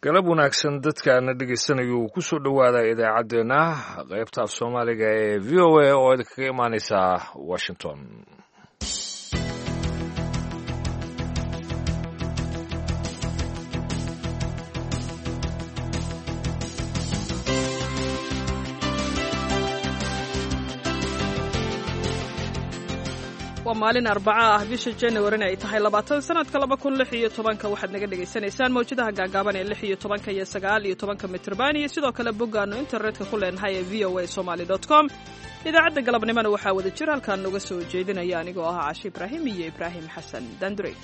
galab wanaagsan dadkaana dhegeysanaya uu ku soo dhowaada idaacaddeenna qaybta af soomaaliga ee v o a oo idinkaga imaaneysa washington. waa maalin arbaca ah bisha January ay tahay 20 sanadka 2016 waxaad naga dhageysanaysaan mawjadaha gaagaaban ee 16 iyo 19 mitrban iyo sidoo kale boggaano internetka ku leenahay ee voasomali.com. idaacadda galabnimada waxaa wada jir halkaan uga soo jeedinaya anigoo ah Caashi Ibraahim iyo Ibraahim Xasan Dandure.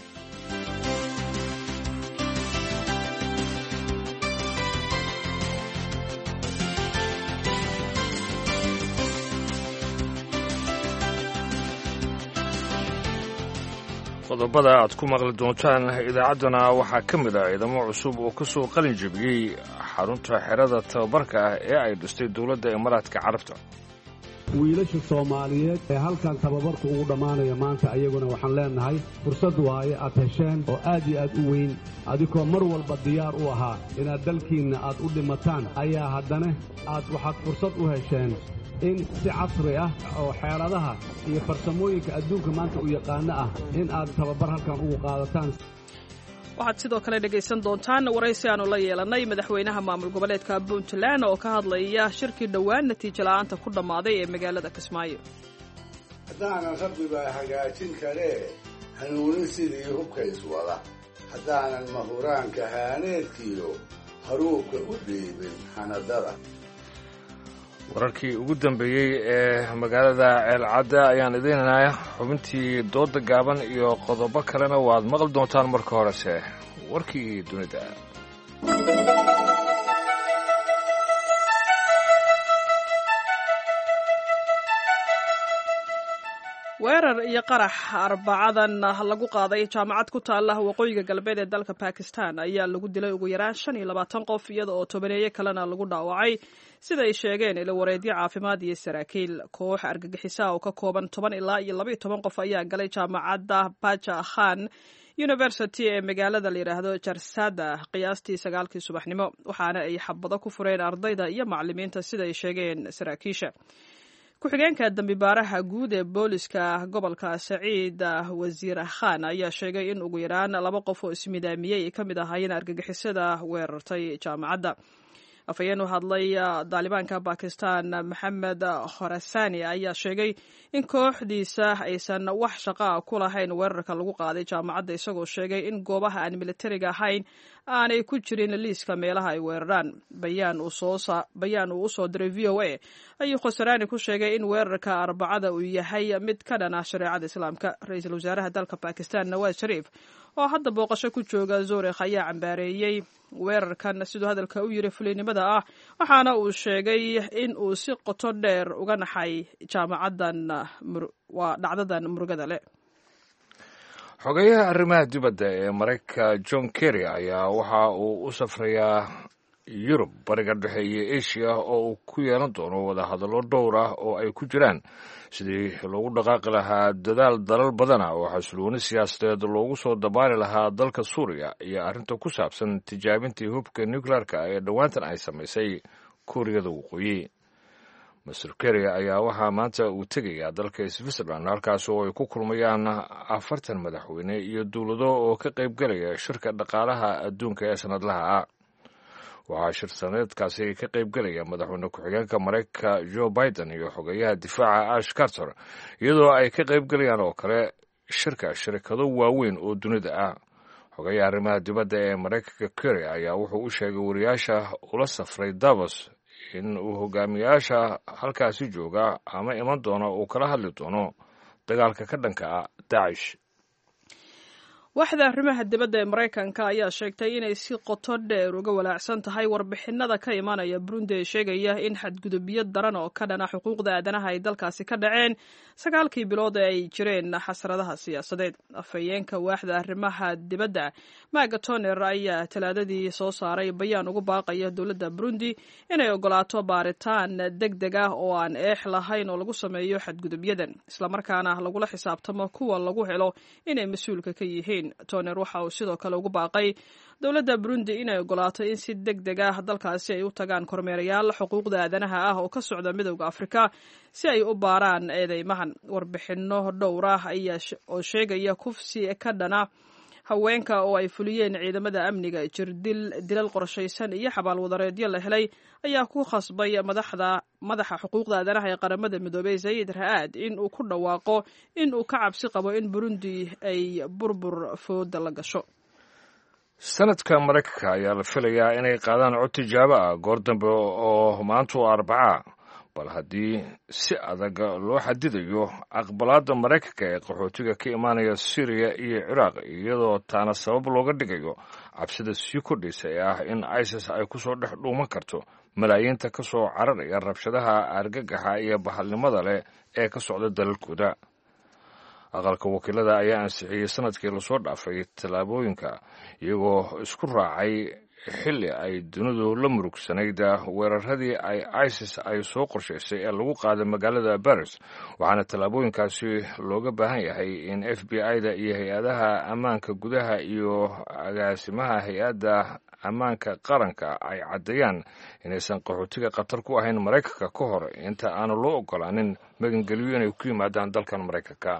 qodobada aad ku maqli doontaan idaacaddana waxaa ka mid ah ciidamo cusub oo ka soo qalin jebiyey xarunta xerada tababarka ah ee ay dhistay dowladda Imaaraadka Carabta. wiilasha Soomaaliyeed ee halkan tababarku ugu dhamaanaya maanta ayaguna waxaan leenahay fursad waaye aad hesheen oo aad iyo aad u weyn adigoo mar walba diyaar u ahaa inaad dalkiinna aad u dhimataan ayaa haddana waxaad fursad u hesheen in si casri ah oo xeeladaha iyo farsamooyinka adduunka maanta u yaqaano ah in aad tababar halkan ugu qaadataan. waxaad sidoo kale dhegaysan doontaan waraysi aanu la yeelanay madaxweynaha maamul goboleedka Puntland oo ka hadlaya shirkii dhowaan natiijo la'aanta ku dhammaaday ee magaalada Kismaayo. haddaanan rabbiba hagaajin kale hanuunin sidii hubka iswada haddaanan mahuraanka haaneedkiyo haruubka u dhiibin hanadada. wararkii ugu dambeeyey ee magaalada ceelcadda ayaan idinanayaa xubintii dooda gaaban iyo qodobo kalena waad maqli doontaan marka horese warkii dunida. weerar iyo qarax arbacadan lagu qaaday jaamacad ku taala waqooyiga galbeed ee dalka Pakistan ayaa lagu dilay ugu yaraan 25 qof iyada oo tobaneeye kalena lagu dhaawacay sida ay sheegeen ilo wareedyo caafimaad iyo saraakiil. koox argagixisa oo ka kooban 10 ilaa 12 qof ayaa galay jaamacadda Baja Khan University ee magaalada la yiraahdo Jarsada qiyaastii 9 subaxnimo waxaana ay xabado ku fureen ardayda iyo macallimiinta sida ay sheegeen saraakiisha. ku-xigeenka dambibaaraha guud ee booliska gobolka Saciid Wasiir Khan ayaa sheegay in ugu yaraan 2 qof oo ismidaamiyay ay ka mid ahaayeen argagixisada weerartay jaamacadda. afayeen u hadlay Daalibaanka Pakistan Maxamed Khorasani ayaa sheegay in kooxdiisa aysan wax shaqo ku lahayn weerarka lagu qaaday jaamacadda isagoo sheegay in goobaha aan militariga ahayn aanay ku jirin liiska meelaha ay weeraraan. bayaan uu u soo diray VOA ayuu Khorasani ku sheegay in weerarka arbacada uu yahay mid ka dhan ah shareecada Islaamka. ra'iisul wasaaraha dalka Pakistan Nawaz Sharif oo hadda booqasho ku jooga Zurich ayaa cambaareeyay weerarkan sidoo hadalka u yiri fulinimada ah waxaana uu sheegay in uu si qoto dheer uga naxay jaamacadan waa dhacdadan murugada leh. xogayaha arrimaha dibadda ee Mareykanka John Kerry ayaa waxa uu u safrayaa Yurub, bariga dhexe iyo Asia oo uu ku yeelan doono wadahadallo dhowr ah oo ay ku jiraan sidii loogu dhaqaaqi lahaa dadaal dalal badana oo xasilooni siyaasadeed loogu soo dabaali lahaa dalka Suuriya iyo arrinta ku saabsan tijaabintii hubka nuclearka ee dhowaantan ay samaysay Kuuriyada Waqooyi. Mr. Kerry ayaa waxaa maanta uu tegayaa dalka Switzerland halkaas oo ay ku kulmayaan 40 madaxweyne iyo dowlado oo ka qaybgalaya shirka dhaqaalaha adduunka ee sanadlaha ah. waxaa shir sanadeedkaasi ka qaybgalaya madaxweyne ku-xigeenka Mareykanka Joe Biden iyo xogayaha difaaca Ash Carter iyadoo ay ka qaybgalayaan oo kale shirkado waaweyn oo dunida ah. xogayaha arrimaha dibadda ee Mareykanka Kerry ayaa wuxuu u sheegay wariyaasha ula safray Davos in uu hogaamiyaasha halkaasi jooga ama iman doono uu kala hadli doono dagaalka ka dhanka ah Daesh. waaxda arrimaha dibadda ee Mareykanka ayaa sheegtay inay si qoto dheer uga walaacsan tahay warbixinada ka imanaya Burundi ee sheegaya in xadgudubyo daran oo ka dhana xuquuqda aadanaha ay dalkaasi ka dhaceen 9 bilood ee ay jireen xasradaha siyaasadeed. afayeenka waaxda arrimaha dibadda Magatoner ayaa talaadadii soo saaray bayaan ugu baaqaya dowladda Burundi inay ogolaato baaritaan degdeg ah oo aan eex lahayn oo lagu sameeyo xadgudubyadan isla markaana lagula xisaabtamo kuwa lagu helo inay mas'uulka ka yihiin. ukraine. Toner waxa uu sidoo kale ugu baaqay dowladda Burundi inay ogolaato in si degdeg ah dalkaasi ay u tagaan kormeerayaal xuquuqda aadanaha ah oo ka socda midowda Afrika si ay u baaraan eedeymahan. Warbixino dhowr ah oo sheegaya kufsi ka dhana haweenka oo ay fuliyeen ciidamada amniga, dilal qorshaysan iyo xabaal wadareedyo la helay ayaa ku khasbay madaxa xuquuqda aadanaha ee qaramada midoobay Zaid Ra'ad in uu ku dhawaaqo in uu ka cabsi qabo in Burundi ay burbur fooda la gasho. sanadka Mareykanka ayaa la filayaa inay qaadaan cod tijaabo ah goor dambe oo maanta Arbaca, bal haddii si adag loo xadidayo aqbalaadda Mareykanka ee qaxootiga ka imaanaya Syria iyo Ciraaq, iyadoo taana sabab looga dhigayo cabsida sii kordhaysa ee ah in ISIS ay ku soo dhex dhuuman karto malaayiinta ka soo cararaya rabshadaha argagaxa iyo bahalnimada leh ee ka socda dalalkooda. aqalka wakiilada ayaa ansixiyey sanadkii lasoo dhaafay tallaabooyinka iyagoo isku raacay xilli ay dunidu la murugsanayd weeraradii ay ISIS ay soo qorshaysay ee lagu qaaday magaalada Paris, waxaana tallaabooyinkaasi looga baahan yahay in FBI-da iyo hay-adaha ammaanka gudaha iyo agaasimaha hay-adda ammaanka qaranka ay caddeeyaan inaysan qaxootiga khatar ku ahayn Mareykanka ka hor inta aanu loo ogolaanin magangelyo inay ku yimaadaan dalkan Mareykanka.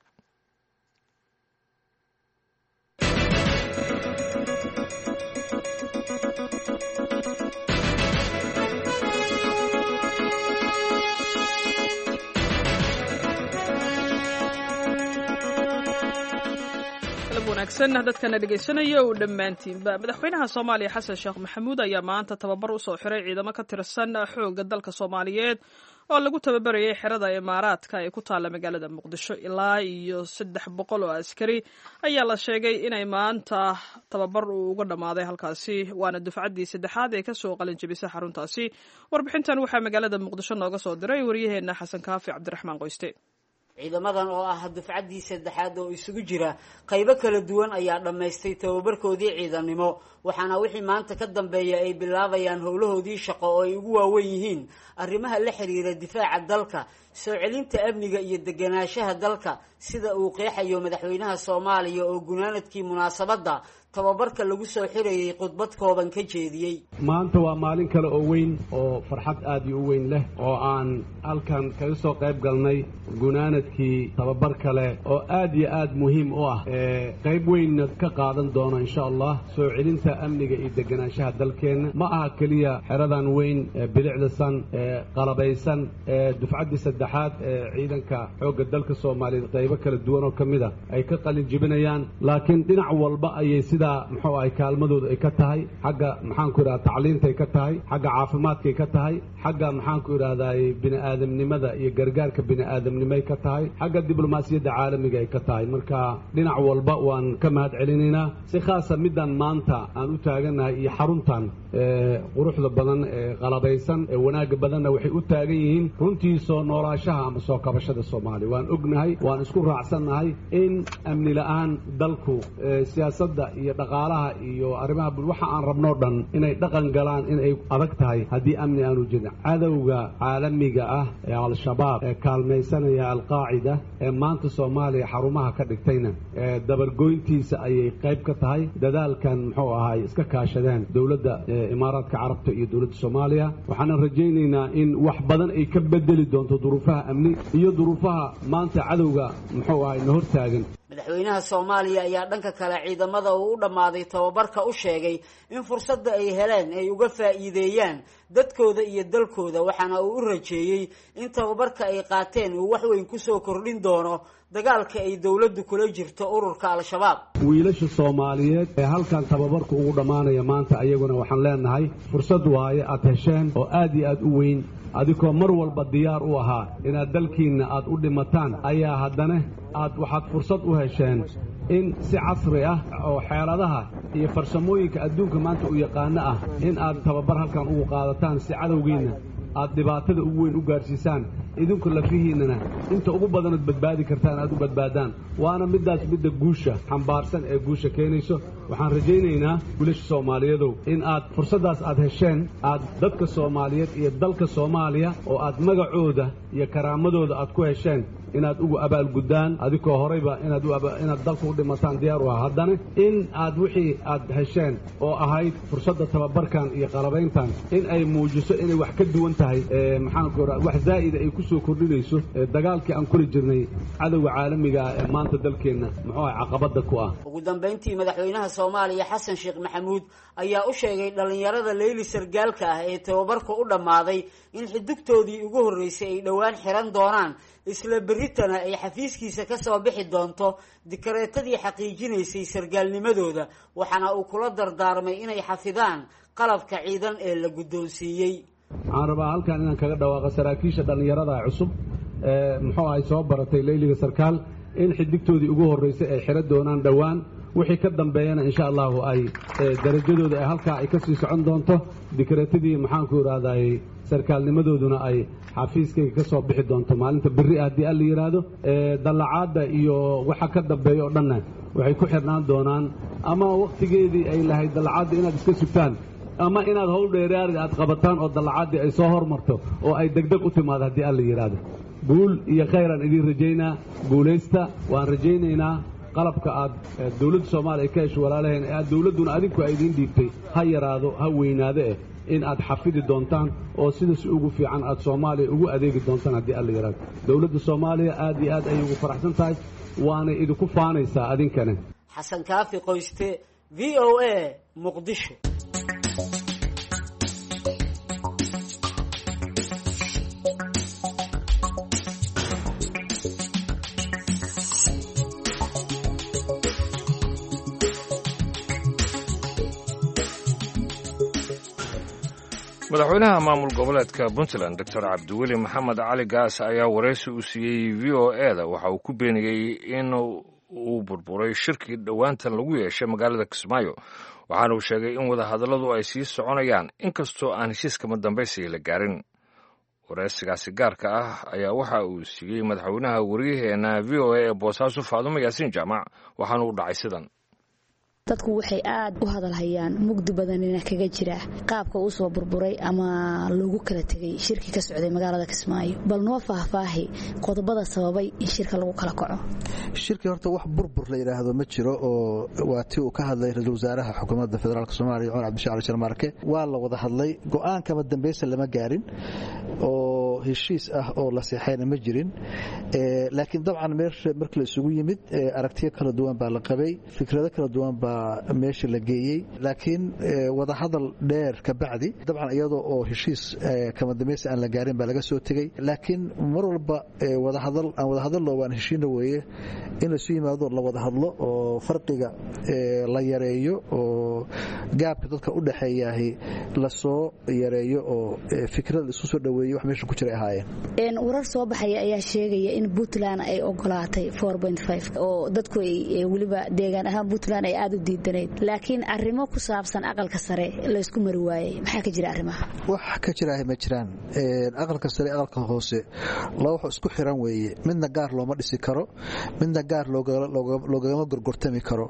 wanaagsan dadkana dhegeysanaya oo dhammaantiinba. Madaxweynaha Soomaaliya Xasan Sheekh Maxamuud ayaa maanta tababar u soo xiray ciidamo ka tirsan xoogga dalka Soomaaliyeed oo lagu tababarayay xerada Imaaraadka ee ku taala magaalada Muqdisho. Ilaa iyo 300 oo askari ayaa la sheegay inay maanta tababar uga dhamaaday halkaasi, waana dufcaddii saddexaad ee ka soo qalin jabisay xaruntaasi. Warbixintan waxaa magaalada Muqdisho nooga soo diray wariyaheena Xasan Kaafi Cabdiraxmaan Qoyste. ciidamadan oo ah dufcaddii saddexaad oo isugu jira qaybo kala duwan ayaa dhammaystay tababarkoodii ciidanimo, waxaana wixii maanta ka dambeeya ay bilaabayaan howlahoodii shaqo oo ay ugu waaweyn yihiin arrimaha la xiriira difaaca dalka, soo celinta amniga iyo deganaanshaha dalka, sida uu qeexayo madaxweynaha Soomaaliya oo gunaanadkii munaasabadda tababarka lagu soo xirayay khudbad kooban ka jeediyey. maanta waa maalin kale oo weyn oo farxad aad u weyn leh oo aan halkan kaga soo qayb galnay gunaanadkii tababar kale oo aad iyo aad muhiim u ah qayb weyn ka qaadan doona insha Allah soo celinta amniga iyo deganaanshaha dalkeena. ma aha kaliya xeradan weyn bilicdasan qalabaysan dufcaddii saddexaad ciidanka xoogga dalka Soomaaliyeed qaybo kala duwan oo kamid ah ay ka qalin jibinayaan, laakiin dhinac walba ayay muxuu ay kaalmadooda ay ka tahay xagga maxaan ku iraahdaa tacliinta ay ka tahay, xagga caafimaadka ay ka tahay, xagga maxaan ku iraahdaa bini'aadamnimada iyo gargaarka bini'aadamnimo ay ka tahay, xagga diblomaasiyadda caalamiga ay ka tahay. marka dhinac walba waan ka mahad celinaynaa. si khaasa middan maanta aan u taaganahay iyo xaruntan quruxda badan ee qalabaysan ee wanaagga badanna waxay u taagan yihiin runtii soo noolaashaha ama soo kabashada Soomaaliya. waan ognahay, waan isku raacsannahay in amni la'aan dalku siyaasadda iyo dhaqaalaha iyo arrimaha waxa aan rabno dhan inay dhaqan galaan inay adag tahay haddii amni aanu jirin. cadowga caalamiga ah ee al-shabaab ee kaalmaysanaya al-qaacida ee maanta Soomaaliya xarumaha ka dhigtayna dabargoyntiisa ayay qayb ka tahay. dadaalkan muxuu ahay iska kaashadeen dowladda Imaaraadka Carabta iyo dowladda Soomaaliya. waxaan rajaynaynaa in wax badan ay ka bedeli doonto duruufaha amni iyo duruufaha maanta cadowga muxuu ahay na hortaagan. madaxweynaha Soomaaliya ayaa dhanka kale ciidamada uu u dhamaaday tababarka u sheegay in fursadda ay heleen ay uga faa'iideeyaan dadkooda iyo dalkooda, waxaana uu u rajeeyay in tababarka ay qaateen uu wax weyn ku soo kordhin doono dagaalka ay dawladdu kula jirto ururka al-shabaab. wiilasha Soomaaliyeed ee halkan tababarku ugu dhamaanaya maanta ayaguna waxaan leenahay fursad waaye aad hesheen oo aad iyo aad u weyn, adigoo mar walba diyaar u ahaa inaad dalkiina aad u dhimataan ayaa haddana waxaad fursad u hesheen in si casri ah oo xeeladaha iyo farsamooyinka adduunka maanta u yaqaano ah in aad tababar halkan ugu qaadataan si cadowgiina aad dhibaatada ugu weyn u gaarsiisaan, idinku lafihiinana inta ugu badanood badbaadi kartaan aad u badbaadaan. waana midda guusha xambaarsan ee guusha keenayso. waxaan rajaynaynaa wiilasha Soomaaliyeedow in aad fursaddaas aad hesheen aad dadka Soomaaliyeed iyo dalka Soomaaliya oo aad magacooda iyo karaamadooda aad ku hesheen inaad ugu abaalguddaan adigoo horeyba inaad dalka u dhimataan diyaar u ah haddana in aad wixii aad hesheen oo ahayd fursadda tababarkan iyo qalabayntan in ay muujiso inay wax ka duwan tahay wax zaa'ida ay ku soo kordhinayso dagaalkii aan kuli jirnay cadowga caalamiga ah ee maanta dalkeenna muxuu ahay caqabadda ku ah ugu dambayntii madaxweynaha Soomaaliya Xasan Sheekh Maxamuud ayaa u sheegay dhalinyarada Leyli sargaalka ah ee tababarka u dhamaaday in xidugtoodii ugu horeysay ay dhawaan xiran doonaan isla beritana ay xafiiskiisa ka soo bixi doonto dikreetadii xaqiijinaysay sargaalnimadooda waxaana uu kula dardaarmay inay xafidaan qalabka ciidan ee la guddoonsiiyey waxaan rabaa halkan inaan kaga dhawaaqo saraakiisha dhalinyarada cusub muxuu ahay soo baratay leyliga sarkaal in xidigtoodii ugu horeysay ay xiran doonaan dhawaan wixii ka dambeeyana insha allahu ay darajadooda ay halkaa ay ka sii socon doonto dikreetadii maxaanku idhaahday sarkaalnimadooduna ay xafiiskayga ka soo bixi doonto maalinta berri ah haddii alla yidhaahdo dallacaadda iyo waxa ka dambeeya oo dhanna waxay ku xirnaan doonaan ama wakhtigeedii ay lahayd dallacaadda inaad iska sugtaan ama inaad howl dheeraari aad qabataan oo dallacaaddii ay soo hormarto oo ay degdeg u timaado haddii alla yidhaahdo guul iyo khayraan idiin rajaynaa guulaysta waan rajaynaynaa qalabka aad dawladda Soomaaliya ka hesho walaalaheen ee dawladduna adinku ay idiin dhiibtay ha yaraado ha weynaado in aad xafidi doontaan oo sidaas ugu fiican aad Soomaaliya ugu adeegi doontaan haddii alla yiraahdo dawladda Soomaaliya aad iyo aad ay ugu faraxsan tahay waana idinku faanaysaa adinkana Xasan Kaafi Qoyste VOA Muqdisho madaxweynaha maamul goboleedka Puntland Dr. Cabdiweli Maxamed Cali Gaas ayaa wareysi u siiyey VOA-da waxa uu ku beeniyey in uu burburay shirkii dhowaantan lagu yeeshay magaalada Kismaayo waxaana uu sheegay in wadahadalladu ay sii soconayaan inkastoo aan heshiiskama dambaysi la gaarin wareysigaasi gaarka ah ayaa waxa uu siiyey madaxweynaha wariyaheena VOA ee Boosaaso Faadumo Yaasiin Jaamac waxaana uu dhacay sidan dadku waxay aad u hadalhayaan mugdi badanina kaga jira qaabka uu soo burburay ama lagu kala tagay shirki ka socday magaalada Kismaayo bal noo faahfaahi qodobada sababay in shirka lagu kala kaco shirki horta wax burbur la yiraahdo ma jiro oo waatii uu ka hadlay ra'iisul wasaaraha xukuumadda federaalka Soomaaliya Cumar Cabdishaciir Sharmaarke waa la wada hadlay go'aan kama dambaysa lama gaarin oo heshiis ah oo la saxeeyay ma jirin laakiin dabcan markii la isugu yimid aragtiyo kala duwan baa la qabay fikrado kala duwan meesha la geeyay laakiin wada hadal dheer ka bacdi dabcan iyadoo oo heshiis kama dambaysi aan la gaarin baa laga soo tagay laakiin mar walba wada hadal loo waan heshiina weeye in la soo yimaado la wada hadlo oo farqiga la yareeyo oo gaabka dadka u dhaxeeyahay la soo yareeyo oo fikrad isku soo dhaweeyo wax meesha ku jira ahaayeen warar soo baxaya ayaa sheegaya in Puntland ay ogolaatay 4.5 oo dadku ay waliba deegaan ahaan Puntland ay aad u diidaneed laakiin arrimo ku saabsan aqalka sare la isku mari waayay maxaa ka jira arrimaha wax ka jira ma jiraan aqalka sare aqalka hoose loo wax isku xiran weeye midna gaar looma dhisi karo midna gaar loogama gorgortami karo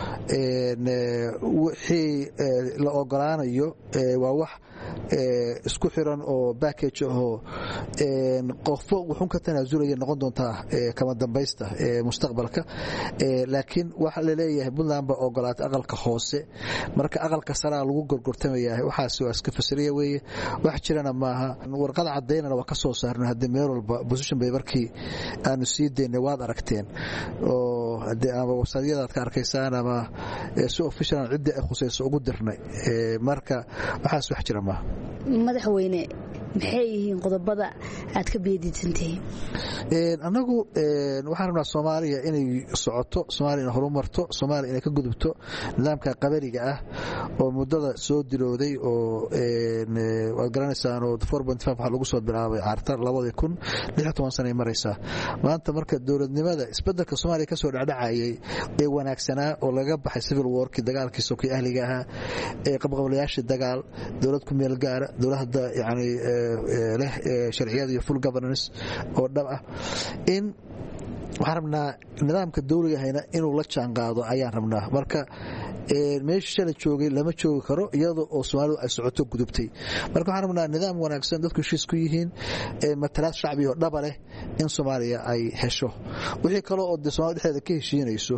wixii la ogolaanayo waa wax isku xiran oo package oo qofo wuxuu ka tanaasulaya noqon doonta kama dambaysta mustaqbalka laakiin waxa la leeyahay Puntland ba ogolaatay aqalka hoose marka aqalka sare lagu gorgortamayaa waxaas waa iska fasiriya weeye wax jirana maaha warqad cadeynana waa ka soo saarnay hadii meel walba position bay markii aanu sii deynay waad aragteen oo hadii ama wasaadyada ka arkaysaan ama si official cidda ay khusayso ugu dirnay marka waxaas wax jira maaha madaxweyne maxay yihiin qodobada aad ka beedidsantahay anagu waxaan rabnaa Soomaaliya inay socoto Soomaaliya inay horumarto Soomaaliya inay ka gudubto nidaamka qabariga ah oo muddada soo dilooday oo waad garanaysaan oo 4.5 waxa lagu soo bilaabay cartar 2016 sano maraysa maanta marka dawladnimada isbeddelka Soomaaliya ka soo dhacayay ee wanaagsanaa oo laga baxay civil war-kii dagaalkii sokay ahliga ah ee qabqablayaasha dagaal dawlad ku meel gaar dawladda yaani leh sharciyada iyo full governance oo dhab ah in waxaan rabnaa nidaamka dawliga ahayna inuu la jaanqaado ayaan rabnaa marka meesha shala joogay lama joogi karo iyadoo oo Soomaalidu ay socoto gudubtay marka waxaan rabnaa nidaam wanaagsan dadku heshiis ku yihiin matalaad shacbi oo dhab leh in Soomaaliya ay hesho wixii kale oo Soomaaliya dhexdeeda ka heshiinayso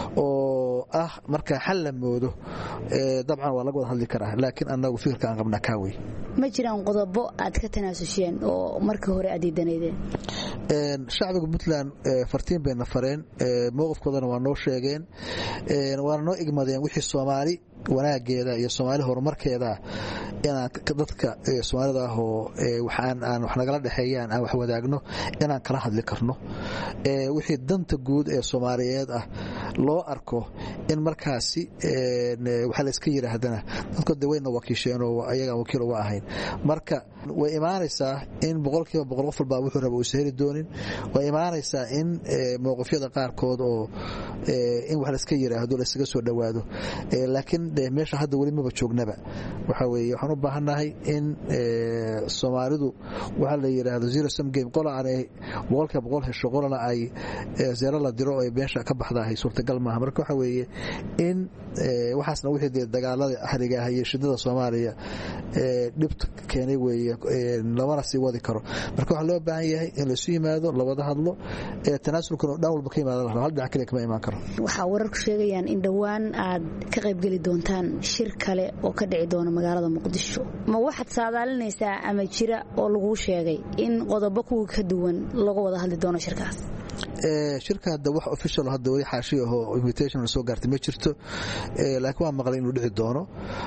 oo marka xal la moodo dabcan waa laga wada hadli karaa laakiin anagu fikirka aan qabnaa ka way ma jiraan qodobo aad ka tanaasulsheen oo markii hore aad diidaneedeen shacbiga Puntland fartiin bayna fareen mowqifkoodana waa noo sheegeen waana noo igmadeen wixii Soomaali wanaageeda iyo Soomaali horumarkeeda inaan dadka Soomaalida oo waxaan wax nagala dhaxeeyaan aan wax wadaagno inaan kala hadli karno wixii danta guud ee Soomaaliyeed loo arko in markaasi waxa la iska yiraahdana dadka daweyna wakiisheen oo ayaga wakiil uga ahayn marka way imaanaysaa in boqolkiiba boqol qof walba wuxuu rabo uu sahli doonin way imaanaysaa in mowqifyada qaarkood oo in wax la iska yiraahdo la isaga soo dhawaado laakiin meesha hadda wali ma joognaba waxa weeye waxaan u baahanahay in Soomaalidu waxa la yiraahdo zero sum game qola aan boqolkiiba boqol hesho qolana ay zero la diro oo meesha ka baxdahay suurtagal maaha marka waxa weeye in waxaasna wixii dagaalada ahriga ah iyo shidada Soomaaliya dhibta keenay weeye lama sii wadi karo marka waxa loo baahan yahay in la soo yimaado la wada hadlo tanaasulkuna dhan walba ka yimaado hal dhinac kale kama iman karo waxa wararku sheegayaan in dhawaan aad ka qayb gali doontaan shir kale oo ka dhici doona magaalada Muqdisho ma waxaad saadaalinaysaa ama jira oo lagu sheegay in qodobo ku ka duwan lagu wada hadli doono shirkaas shirka hadda wax official hadda wali xaashiyo oo invitation soo gaartay ma jirto laakiin waa maqlay inuu dhici doono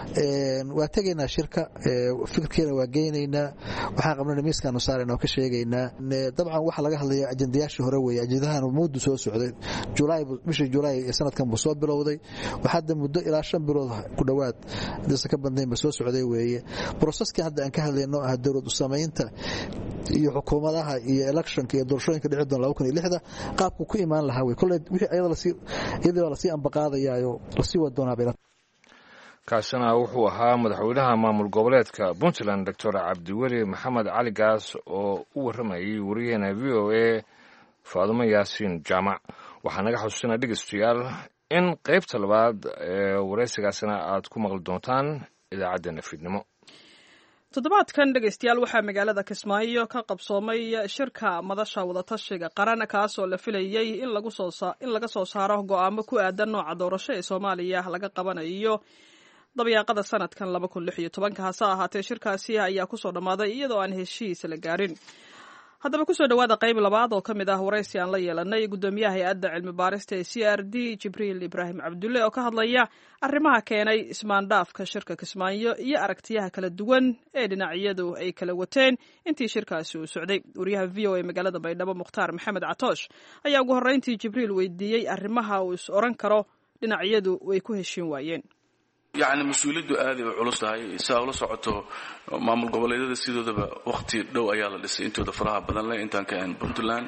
waa tageynaa shirka fikirkeena waa geynaynaa waxaan qabnaa miiskaanu saarayna oo ka sheegaynaa dabcan waxa laga hadlayaa ajendayaashii hore weeye ajendahan muddo soo socday bishii July sanadkan buu soo bilowday waxa hadda muddo ilaa 5 bilood ku dhawaad dadka ka bandeen soo socday weeye processka hadda aan ka hadlayno dawlad u sameynta iyo xukuumadaha iyo electionka iyo doorashooyinka dhici doona 2006 qaabku ku imaan lahaa way kulay wixii ayada la sii ambaqaadayaayo la sii wadoonaa bayna kaasina wuxuu ahaa madaxweynaha maamul goboleedka Puntland Dr. Cabdiweli Maxamed Cali Gaas oo u waramayay wariyana VOA Faadumo Yaasiin Jaamac waxaan naga xusuusinaa dhageystayaal in qaybta labaad ee wareysigaasina aad ku maqli doontaan idaacadda Fiidnimo toddobaadkan dhegaystayaal waxaa magaalada Kismaayo ka qabsoomay shirka madasha wadatashiga qaran kaasoo la filayay in laga soo saaro go'aamo ku aadan nooca doorasho ee Soomaaliya laga qabanayo dabayaaqada sanadkan 2016 hase ahaatee shirkaasi ayaa ku soo dhamaaday iyadoo aan heshiis la gaarin haddaba ku soo dhawaada qayb labaad oo ka mid ah waraysi aan la yeelanay gudoomiyaha hay'adda cilmi baarista ee CRD Jibriil Ibraahim Cabdulle oo ka hadlaya arrimaha keenay ismaandhaafka shirka Kismaayo iyo aragtiyaha kala duwan ee dhinacyadu ay kala wateen intii shirkaasi uu socday wariyaha VOA magaalada Baydhabo Mukhtaar Maxamed Catoosh ayaa ugu horreyntii Jibriil weydiiyay arrimaha uu is oran karo dhinacyadu way ku heshiin waayeen يعني مسؤوليته آذي وعلوسها سأقول صعته معمول قبل هذا السيد هذا وقت دو أيال لسه أنتوا دفرها بدل لا أنت كأن بنتلان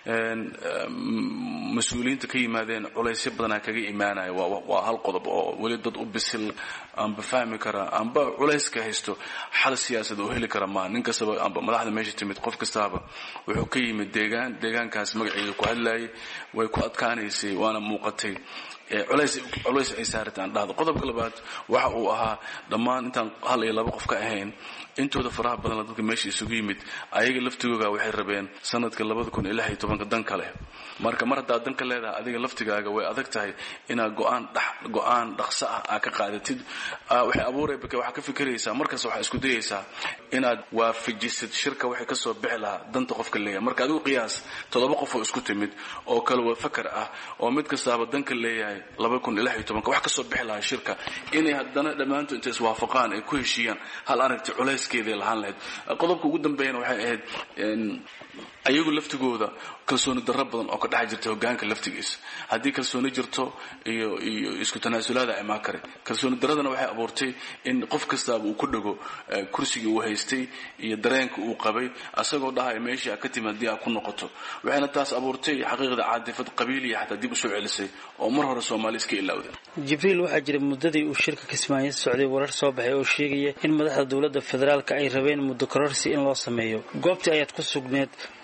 مسؤولين تكيم هذين ولا يسبنا كجي إيمانا وهالقضب ولد ضد بسل أم بفهم كرا أم ولا يسكهستو حال السياسة ده هي كرا ما ننكسب أم ملاحظة ماشي تمت قف كستابة وحكيم الدجان كاس مقعد وكهلاي ويكوات كان يسي وأنا موقتي culays ay saartaan dhahdo qodobka labaad waxa uu ahaa dhammaan intaan hal iyo laba qof ka ahayn intooda faraha badan dadka meesha isugu yimid ayaga laftigooda waxay rabeen sanadka 2016 dan kale marka mar hadaa dan kale leedahay adiga laftigaaga way adag tahay inaad go'aan dhaqso ah ka qaadatid waxay abuurayba waxa ka fikiraysaa markaas waxa isku dayaysaa inaad waafajisid shirka waxay ka soo bixi lahaa danta qofka leeyahay marka adigu qiyaas 7 qof oo isku timid oo kala wada fakar ah oo mid kastaaba dan kale leeyahay 2016 wax ka soo bixi lahaa shirka inay haddana dhamaantood inta iswaafaqaan ay ku heshiiyaan hal aragti culayskeeda lahaan lahayd qodobka ugu dambeeyana waxay ahayd ayagu laftigooda kalsooni darro badan oo ka dhex jirta hoggaanka laftigiisa haddii kalsooni jirto iyo isku tanaasulaada ay ma kare kalsooni darradana waxay abuurtay in qof kasta uu ku dhago kursiga uu haystay iyo dareenka uu qabay asagoo dhahay meesha ka timaadii ku noqoto waxayna taas abuurtay xaqiiqda caadifad qabiiliya xataa dib u soo celisay oo mar hore Soomaali iska ilowday Jibriil waxa jira muddadii uu shirka Kismaayo socday warar soo baxay oo sheegaya in madaxda dawladda federaalka ay rabeen muddo kororsi in loo sameeyo goobtii ayaad ku sugneed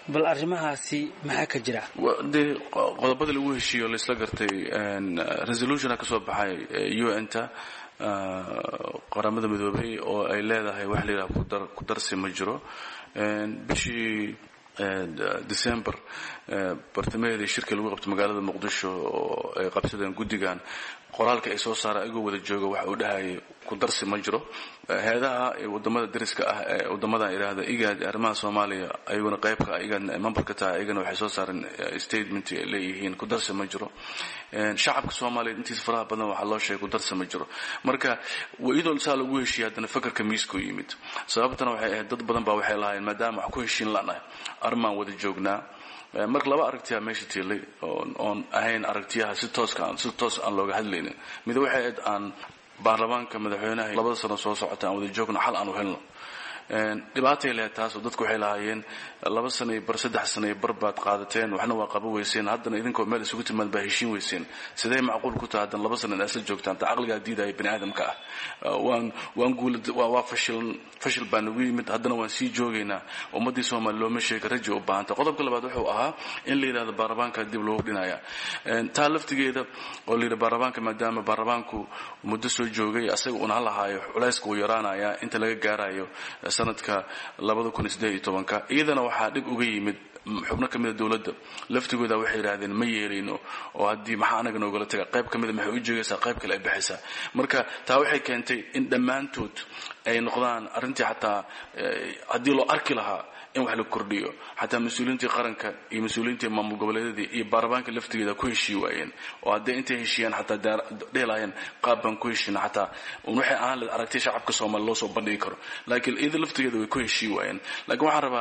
bal arrimahaasi maxaa ka jira dee qodobada lagu heshiiyo laisla gartay resolution ka soo baxay UN-ta qaramada midoobay oo ay leedahay wax la yiraahdo ku darsi ma jiro bishii December bartamaheedii shirka lagu qabtay magaalada Muqdisho oo ay qabsadeen guddigan qoraalka ay soo saareen ayagoo wada jooga waxa uu dhahay ku darsi ma jiro hay'adaha wadamada dariska ah ee wadamada iraahda IGAD arrimaha Soomaaliya ayaguna qaybka IGAD memberka taa ayagana waxay soo saareen statement ay leeyihiin ku darsi ma jiro shacabka Soomaaliyeed intiisa faraha badan waxa loo sheegay ku darsi ma jiro marka iyadoo saal ugu heshiiyay hadana fakarka miisku yimid sababtana waxay ahayd dad badan baa waxay lahaayeen maadaama wax ku heshiin la'nahay armaan wada joognaa marka laba aragtiya meesha tiilay oo ahayn aragtiyaha si toos aan looga hadlaynin mid waxay ahayd aan baarlamaanka madaxweynaha 2 sano soo socota aan wada joogno xal aan u helno dhibaatay leeyahay taas oo dadku waxay lahaayeen 2 sano iyo 3 sano iyo barbaad qaadateen waxna waa qabo weyseen haddana idinkoo meel isugu timaad baa heshiin weyseen sidee macquul ku tahay haddana 2 sano in asal joogtaan ta aqliga diiday bini aadamka waan guulad waa fashil baan ugu yimid haddana waan sii joogaynaa ummadii Soomaaliya loo sheegay rajo u baahanta qodobka labaad wuxuu ahaa in la yiraahdo baarlamaanka dib loo dhinaya taa laftigeeda oo la yiraahdo baarlamaanka maadaama baarlamaanku muddo soo joogay asaga una lahaayo culayska uu yaraanaya inta laga gaarayo sanadka 2018 iyadana waxaa dhib uga yimid xubno kamid dawladda laftigooda waxay yiraahdeen ma yeelino oo hadii maxaa anaga noogala taga qayb kamid maxay u jeegaysaa qayb kale ay bixisa marka taa waxay keentay in dhamaantood ay noqdaan arintii xataa hadii loo arki lahaa in wax la kordhiyo xataa mas'uuliyiinta qaranka iyo mas'uuliyiinta maamul goboleedyada iyo baarlamaanka laftigeeda ku heshiiyay waayeen oo hadda intay heshiiyaan xataa dheelaayeen qaab ban ku heshiina xataa waxay aan la aragtay shacabka Soomaaliya loo soo bandhigi karo laakiin idin laftigeeda way ku heshiiyay waayeen laakiin waxaan rabaa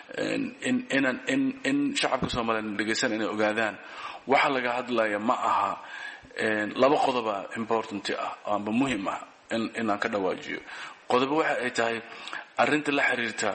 in shacabka Soomaaliyeed dhageysan inay ogaadaan waxa laga hadlayo ma aha laba qodob important ah ama muhiim ah in aan ka dhawaajiyo qodob waxa ay tahay arinta la xiriirta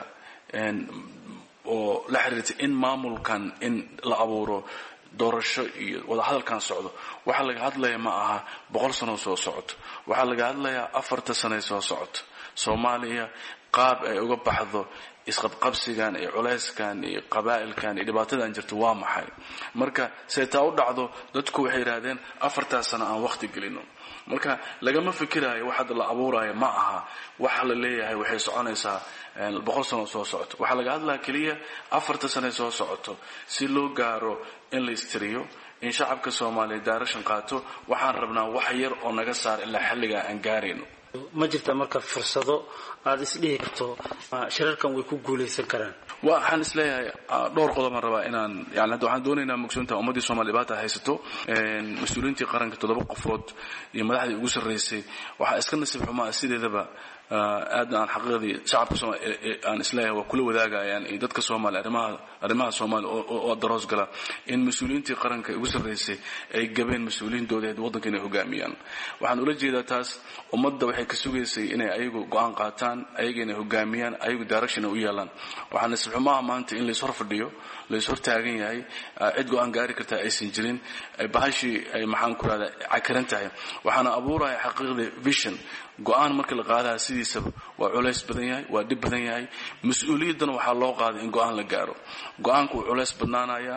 oo la xiriirta in maamulkan in la abuuro doorasho iyo wada hadalkan socdo waxa laga hadlayaa ma aha 100 sano soo socdo waxa laga hadlayaa 4 sano soo socdo Soomaaliya qaab ay uga baxdo isqabqabsigan iyo culeyskan iyo qabaa'ilkan iyo dhibaatadan jirto waa maxay marka saytaa u dhacdo dadku waxay yiraahdeen 4 sano aan waqti gelino marka lagama fikiraayo waxa la abuurayo ma aha waxa la leeyahay waxay soconaysaa 100 sano soo socdo waxa laga hadlaa kaliya 4 sano soo socoto si loo gaaro in la istiriyo in shacabka Soomaaliyeed daarashan qaato waxaan rabnaa wax yar oo naga saar ilaa xilliga aan gaarino ma jirta marka fursado aad isdhihi karto shirarkan way ku guuleysan karaan waxaan isleeyahay dhowr qodob aan rabaa inaan yani hadda waxaan doonaynaa mugsunta ummadii Soomaaliyeed baata haysato mas'uuliyiinta qaranka 7 qofood iyo madaxdii ugu sareysay waxa iska nasiib xumaa sideedaba aad aan xaqiiqdii shacabka Soomaaliyeed aan isleeyahay waa kula wadaagayaan in dadka Soomaaliyeed arrimaha Soomaaliya oo daroos gala in mas'uuliyiinta qaranka ugu sareysay ay gabeen mas'uuliyiintooda waddanka inay hogaamiyaan waxaan ula jeedaa taas ummadda waxay ka sugaysay inay ayagu go'aan qaataan ayaga inay hogaamiyaan ayagu direction u yeelaan waxaan nasiib xumaa maanta in la is hor fadhiyo la is hor taagan yahay cid go'aan gaari karta aysan jirin ay bahashi ay maxaan ku raada cakaran tahay waxaana abuuraya xaqiiqdii vision go'aan marka la qaadayo sidiisa waa culays badan yahay waa dib badan yahay mas'uuliyadana waxa loo qaaday in go'aan la gaaro go'aanku culays badnaanaya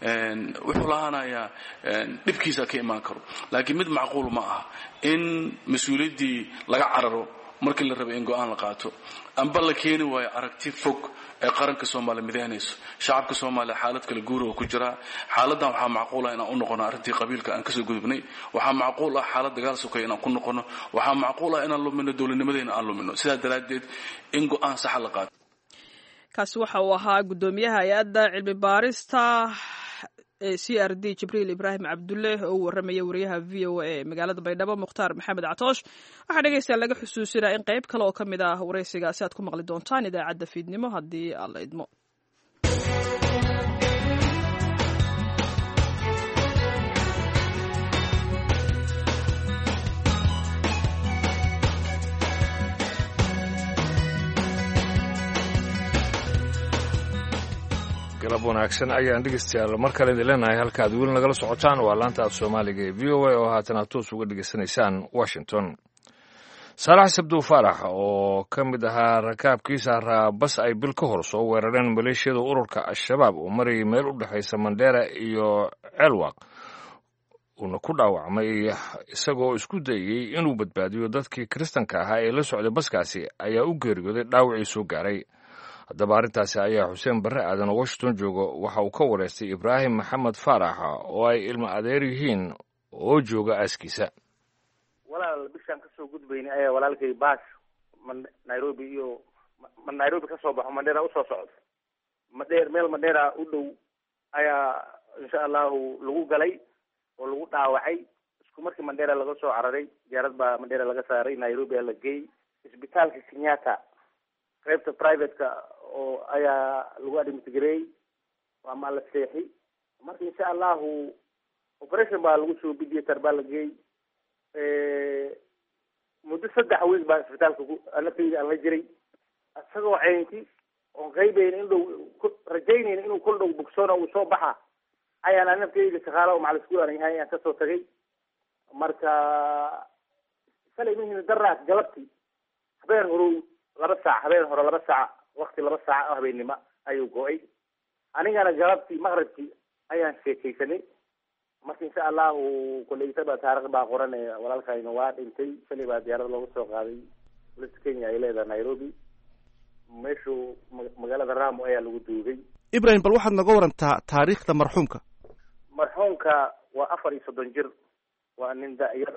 wuxuu lahaanayaa dibkiisa ka imaan karo laakiin mid macquul ma aha in mas'uuliyadii laga cararo markii la rabay in go'aan la qaato amba la keeni waayo aragti fog ee qaranka Soomaaliya midaynayso shacabka Soomaaliya xaalad kala guur oo ku jira xaaladan waxa macquul ah in aan u noqono arintii qabiilka aan ka soo gudubnay waxa macquul ah xaalad dagaal sokay in aan ku noqono waxa macquul ah in aan lumino dawladnimadeena aan lumino sidaa daraadeed in go'aan sax la qaato kaasi waxa uu ahaa gudoomiyaha hay'adda cilmi baarista CRD Jibriil Ibrahim Cabdulle oo waramaya wariyaha VOA ee magaalada Baydhabo Mukhtaar Maxamed Catoosh waxa dhageystayaal laga xusuusinaa in qayb kale oo kamid ah wareysigaasi aad ku maqli doontaan idaacadda fiidnimo haddii alla idmo galab wanaagsan ayaan dhegeystayaal mar kale idin leenahay halka aad weli nagala socotaan waa laanta af Soomaaliga ee VOA oo haatan toos uga dhageysanaysaan Washington saalax sabdow faarax oo ka mid ahaa rakaabkii saaraa bas ay bil ka hor soo weerareen maleeshiyada ururka al-shabaab oo marayay meel u dhexaysa mandheera iyo ceelwaaq uuna ku dhaawacmay isagoo isku dayey inuu badbaadiyo dadkii kiristanka ahaa ee la socday baskaasi ayaa u geeriyooday dhaawacii soo gaaray haddaba arrintaasi ayaa xuseen barre aadan oo washington joogo waxa uu ka wareystay ibraahim maxamed faarax oo ay ilmo adeer yihiin oo jooga aaskiisa. walaal bishaan kasoo gudbaynay ayaa walaalkay baas nairobi iyo nairobi kasoo baxo mandheera usoo socdo meel mandheera u dhow ayaa insha allahu lagu galay oo lagu dhaawacay isku markii mandheera laga soo cararay diyaarad baa mandheera laga saaray nairobi aa la geeyey isbitaalka kenyatta qaybta privateka oo ayaa lagu admitgareeyey ama la seexi marka insha allahu operation baa lagu soo bidiyatar baa la geeyey muddo 3 week baa isbitaalka anafayda aan la jiray isagoo ceynkii oon qaybayna in dhow rajaynayna inuu kol dhow bogsoona uu soo baxa ayaan anafayda shaqaala oo macalin iskuul aan yahay ayaan kasoo tagay marka salay mihina daraas galabtii habeen hore 2 saac waqti 2 saac oo habeenimo ayuu go-ay anigana galabtii maqribkii ayaan sheekaysanay marka insha allahu koleytaba taariikh baa qoran walaalkayna waa dhintay shalay baa diyaarad looga soo qaaday dowladda Kenya ay leedahay Nairobi meeshu magaalada Raamo ayaa lagu duugay. Ibrahim bal waxaad naga warantaa taariikhda marxuumka waa 34 jir waa nin da'yar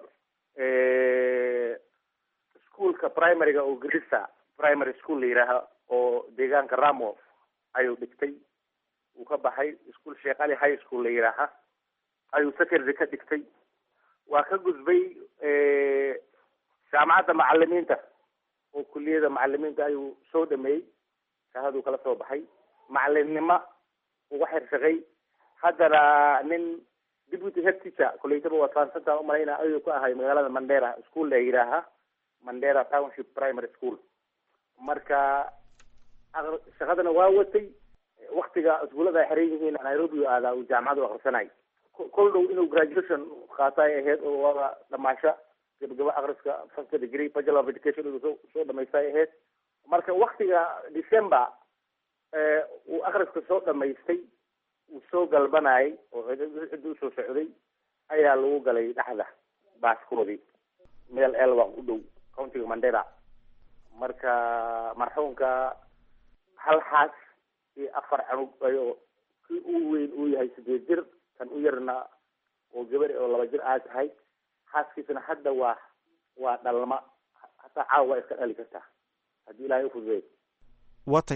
iskuulka primaryga oo Garissa primary school la yiraahdo oo deegaanka Raamo ayuu dhigtay uu ka baxay iskuul Sheikh Ali High School la yiraahdo ayuu secondary ka dhigtay waa ka gudbay jaamacadda macallimiinta oo kulliyada macallimiinta ayuu soo dhameeyey shahaduu kala soo baxay macallinnimo uga xirshaqay haddana nin deputy head teacher kulliyadaba waa transanta u malayna ayuu ka ahay magaalada Mandera school la yiraaha Mandera Township Primary School marka shaqadana waa watay waqtiga iskuulada xiran yihiin Nairobi aada uu jaamacadu akhrisanay kol dhow inuu graduation qaatay ahayd oo waa dhamaasho gabagaba akhriska first degree bachelor of education soo dhamaystay ahayd marka waqtiga December uu akhriska soo dhamaystay uu soo galbanay oo ciduu soo socday ayaa lagu galay dhaxda baaskoodii meel elwaq u dhow countiga Mandera marka marxuumka hal xaas iyo 4 canug ayuu uu weyn uu yahay 8 jir kan u yarna oo gabar oo 2 jir aad tahay xaaskiisana hadda waa dhalma hataa caawa iska dhali kartaa haddii ilaahay u fududeeyo watay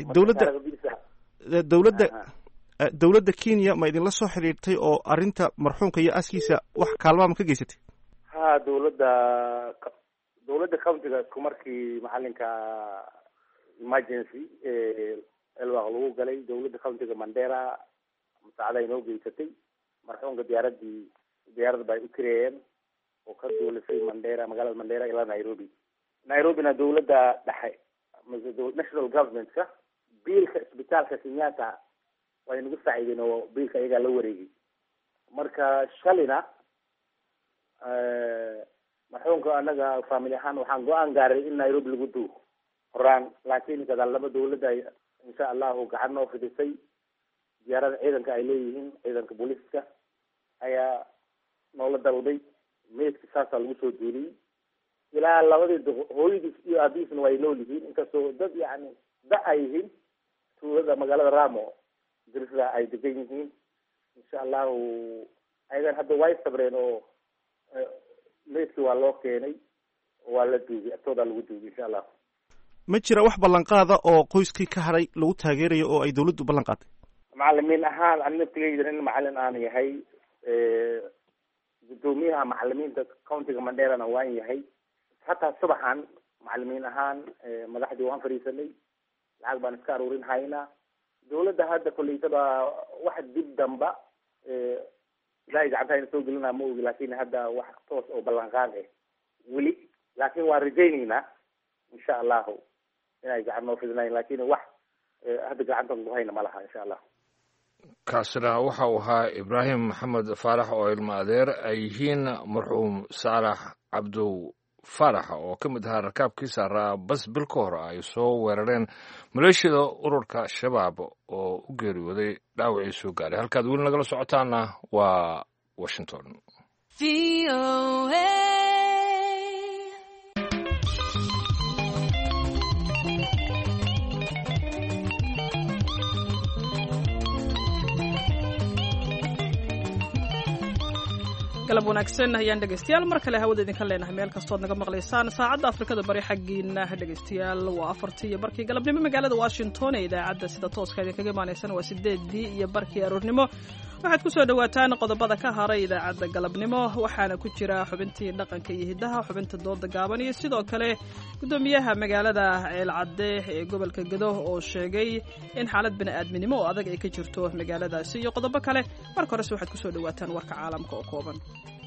dowladda Kenya ma idinla soo xiriirtay oo arrinta marxuumka iyo askiisa wax kaalmo ma ka geysatay ha dowladda countiga isku markii macalinka emergency elwaq lagu galay dowladda countiga Mandera musaacada inoo geysatay marxuumka diyaarad bay u kireeyeen oo ka duulisay Mandera magaalada Mandera ilaa Nairobina dowladda dhexe national government-ka biilka isbitaalka Kenyatta way nagu saacideen oo biilka iyaga la wareegay marka shalina marxuumka anaga family ahaan waxaan go'aan gaaray in Nairobi lagu duugo horaan laakiin kadal laba dowladda insha allahu gacan noo fidisay diyaarada ciidanka ay leeyihiin ciidanka booliska ayaa noola dalbay meedka saasaa lagu soo duuliyey ilaa labadii hooyadiis iyo aabihiisna way nool yihiin inkastoo dad yani da ay yihiin tuulada magaalada Raamo Garissa ay degan yihiin insha allahu ayagan hadda way sabreen oo meedki waa loo keenay waa la duugay agtooda lagu duugay insha allah ma jira wax ballanqaada oo qoyskii ka haray lagu taageerayo oo ay dowladdu ballan qaaday macallimiin ahaan annaftayda in macallin aan yahay gudoomiyaha macallimiinta countiga Mandera waan yahay hataa subaxan macallimiin ahaan madaxdii waan fariisanay lacag baan iska aruurin haynaa dowladda hadda koleytaba wax dib damba ilaahay gacantayna soo gelinaa ma ogi laakiin hadda wax toos oo ballanqaad weli laakiin waan rajaynaynaa insha allahu inay gacan noo fidinayn laakiin wax hadda gacantan ku hayna ma laha insha allah kaasina waxa uu ahaa Ibraahim Maxamed Faarax oo ilmo adeer ay yihiin marxuum Saalax Cabdow faarax oo ka mid ahaa rakaabkii saaraa bas bil ka hor ay soo weerareen maleeshiyada ururka shabaab oo u geeriyooday dhaawacii soo gaaray. halkaad weli nagala socotaana waa Washington. galab wanaagsan ayaan dhegaystayaal mar kale hawada idinka leenahay meel kastood naga maqlaysaan. saacadda Afrikada bari xaggiina dhegaystayaal waa 4:00 galabnimo magaalada Washington ee idaacadda sida tooska idinkaga imaanaysan waa 8:00 aroornimo. waxaad ku soo dhawaataan qodobada ka haray idaacadda galabnimo waxaana ku jira xubintii dhaqanka iyo hidaha, xubinta dooda gaaban iyo sidoo kale gudoomiyaha magaalada Ceelcadde ee gobolka Gedo oo sheegay in xaalad bini'aadminimo oo adag ay ka jirto magaaladaasi iyo qodobo kale. marka hore waxaad ku soo dhawaataan warka caalamka oo kooban.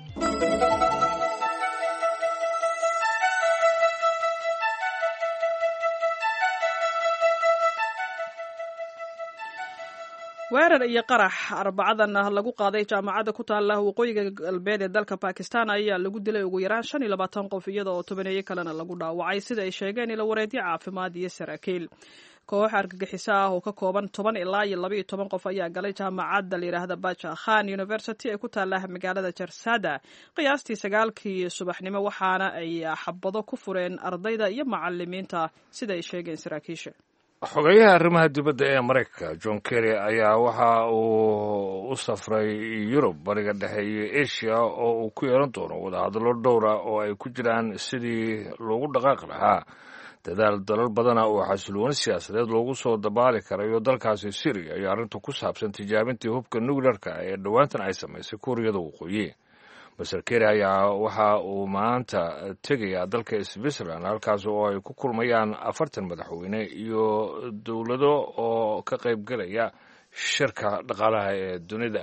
weerar iyo qarax arbacadan lagu qaaday jaamacadda ku taala waqooyiga galbeed ee dalka Pakistan ayaa lagu dilay ugu yaraan 25 qof iyada oo 12 kalena lagu dhaawacay sida ay sheegeen ilo wareedyo caafimaad iyo saraakiil. koox argagixisa ah oo ka kooban 10 ilaa 12 qof ayaa galay jaamacadda la yiraahdo Bacha Khan University ee ku taala magaalada Jarsada qiyaastii 9kii subaxnimo waxaana ay xabado ku fureen ardayda iyo macallimiinta sida ay sheegeen saraakiisha. xogayaha arrimaha dibadda ee Mareykanka John Kerry ayaa waxa uu u safray Yurub, bariga dhexe iyo Asia oo uu ku yeelan doono wadahadallo dhowra oo ay ku jiraan sidii loogu dhaqaaqi lahaa dadaal dalal badana oo xasiloon siyaasadeed loogu soo dabaali karayo dalkaasi Syria iyo arrinta ku saabsan tijaabintii hubka nuclearka ee dhawaantan ay samaysay Kuuriyada Waqooyi. Mr. Kerry ayaa waxa uu maanta tegayaa dalka Switzerland halkaas oo ay ku kulmayaan 40 madaxweyne iyo dowlado oo ka qayb galaya shirka dhaqaalaha ee dunida.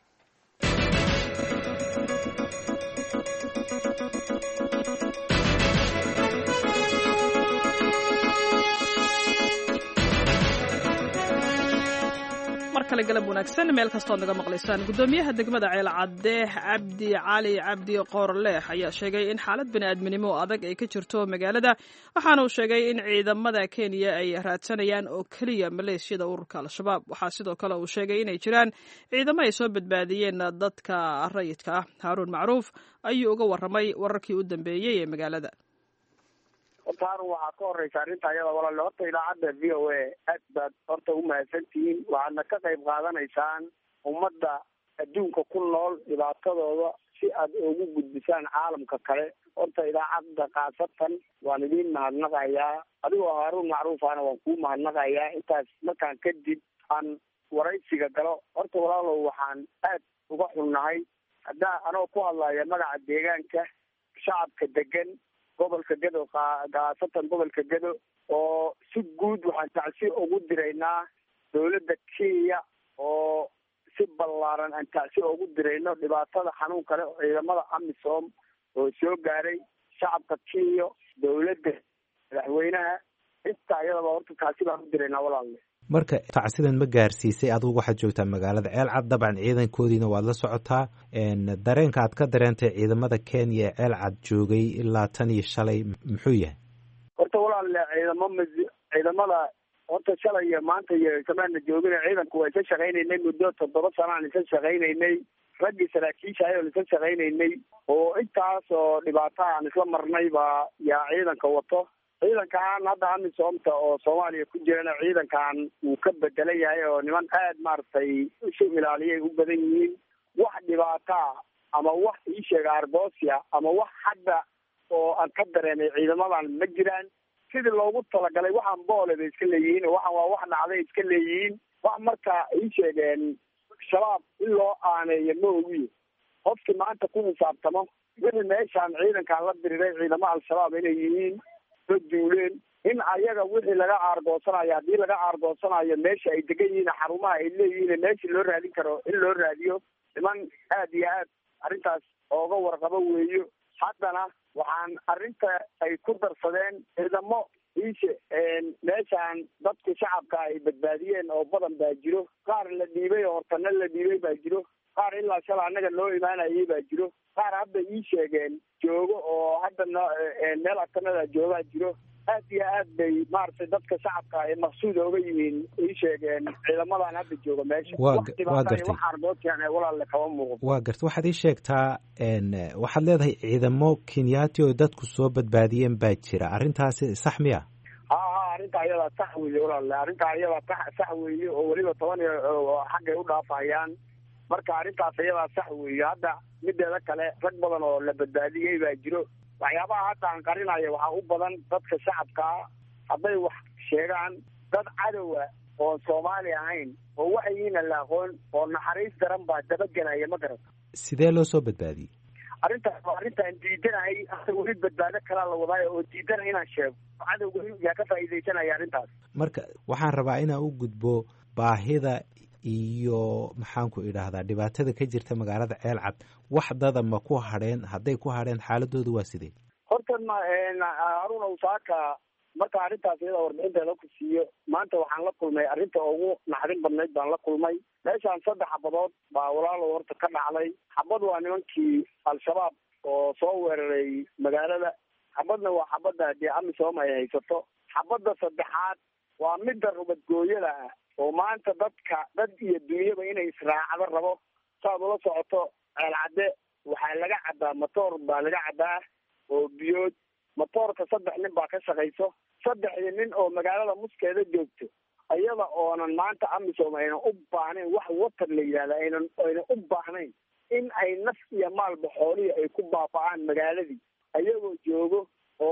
kale galab wanaagsan meel kastoo naga maqlaysaan. gudoomiyaha degmada Ceelcadde Cabdi Cali Cabdi Qorleex ayaa sheegay in xaalad bini'aadminimo adag ay ka jirto magaalada, waxaana uu sheegay in ciidamada Kenya ay raadsanayaan oo kaliya maleeshiyada ururka Al-Shabaab. waxaa sidoo kale uu sheegay inay jiraan ciidamo ay soo badbaadiyeen dadka rayidka ah. Haruun Macruuf ayuu uga warramay wararkii u dambeeyay ee magaalada. waxaa ka horeysa arrinta ayada walaal horta idaacadda VOA aad baad horta u mahadsantihiin, waxaadna ka qayb qaadanaysaan ummadda adduunka ku nool dhibaatadooda si aad ugu gudbisaan caalamka kale. horta idaacadda khaasatan waan idiin mahadnaqayaa, adigoo Haruun Macruuf ahna waan kuu mahadnaqayaa. intaas markaan kadib aan waraysiga galo, horta walaalow waxaan aad uga xunnahay haddaa anoo ku hadlaya magaca deegaanka shacabka degan gobolka Gedo, khaasatan gobolka Gedo oo si guud waxaan tacsi ugu diraynaa dowladda Kenya oo si ballaaran aan tacsi ugu dirayno dhibaatada xanuun kale oo ciidamada AMISOM oo soo gaaray shacabka Kenya, dowladda, madaxweynaha, inta ayadaba horta tacsi baan u diraynaa walaalle. marka tacsidan ma gaarsiisay? adigu waxaad joogtaa magaalada Ceelcad, dabcan ciidankoodiina waad la socotaa. dareenka aad ka dareentay ciidamada Kenya ee Ceelcad joogay ilaa tan iyo shalay muxuu yahay? horta walaalle ciidamada horta shalay iyo maanta iyo samaana joogina ciidanku waa isa shaqaynaynay muddo 7 sano aan isa shaqaynaynay, raggii saraakiisha ayoo isa shaqaynaynay oo intaas oo dhibaato aan isla marnay baa yaa ciidanka wato. ciidankaan hadda AMISOMta oo Soomaaliya ku jirana ciidankan uu ka bedelan yahay oo niman aad maaragtay isu ilaaliyay u badan yihiin. wax dhibaata ama wax ii sheega arboosia ama wax hadda oo aan ka dareemay ciidamadan ma jiraan. sidii loogu talagalay waxaan booleba iska leeyihiin, waxaan waa wax dhacday iska leeyihiin. wax marka ii sheegeen shabaab in loo aaneeyo ma ogiyo. qofkii maanta ku xisaabtamo wixii meeshaan ciidankaan la diriray ciidamo Al-Shabaab inay yihiin duuleen in ayaga wixii laga aargoosanayo, haddii laga aargoosanayo meesha ay degan yihiin, xarumaha ay leeyihiin, meeshii loo raadin karo in loo raadiyo. niman aad iyo aad arrintaas ooga warqabo weeyo. haddana waxaan arrinta ay ku darsadeen ciidamo iishe meeshaan dadka shacabka ay badbaadiyeen oo badan baa jiro. qaar la dhiibay oo hortana la dhiibay baa jiro, qaar ilaa shala annaga noo imaanayay baa jiro, qaar hadda ii sheegeen joogo oo hadda meel atanada joogaa jiro. aad iyo aad bay maaragtay dadka shacabka ee maqsuuda uga yihiin ii sheegeen ciidamadan hadda jooga meesha. walaalle kama muuqdo. waa garta waxaad ii sheegtaa waxaad leedahay ciidamo kenyaati oo dadku soo badbaadiyeen baa jira, arrintaasi sax miya? ha arrintaa iyadaa sax weeye walaalle, arrintaa iyadaa sax weeye oo weliba 10 xaggay u dhaafayaan. marka arrintaas iyadaa sax weeye. hadda mideeda kale rag badan oo la badbaadiyey baa jiro. waxyaabaha hadda aan qarinayo waxaa u badan dadka shacabkaa hadday wax sheegaan dad cadowa oo Soomaali ahayn oo waxayna la aqoon oo naxariis daran baa dabagelaya ma garata. sidee loo soo badbaadiyey? arrintaan diidanahay hadda weli badbaado kalaa la wadaayo oo diidana inaan sheego cadowga yaa ka faa'iidaysanaya arrintaas. marka waxaan rabaa inaan u gudbo baahida iyo maxaanku idhaahdaa dhibaatada ka jirta magaalada Ceelcad. wax dada ma ku hadheen? hadday ku hadheen xaaladoodu waa sidee? horta Haruna Usaaka marka arrintaas iyada warbixinteeda ku siiyo maanta waxaan la kulmay arrinta ugu naxdin badnayd baan la kulmay. meeshaan 3 xabadood baa walaalo horta ka dhacday. xabad waa nimankii al-shabaab oo soo weeraray magaalada, xabadna waa xabadda dee amisom ay haysato. xabadda saddexaad waa midda rubadgooyada ah oo maanta dad iyo dunyaba inay israacado rabo. saad ula socoto Ceelcadde waxaa laga cabbaa matoor baa laga cabbaa oo biyood. matoorka 3 nin baa ka shaqayso. 3 nin oo magaalada muskeeda joogto ayada oonan maanta amisom aynan u baahnayn wax watar la yidhahda aynan u baahnayn in ay naf iyo maalba xoolihii ay ku baaba'aan magaaladii ayagoo joogo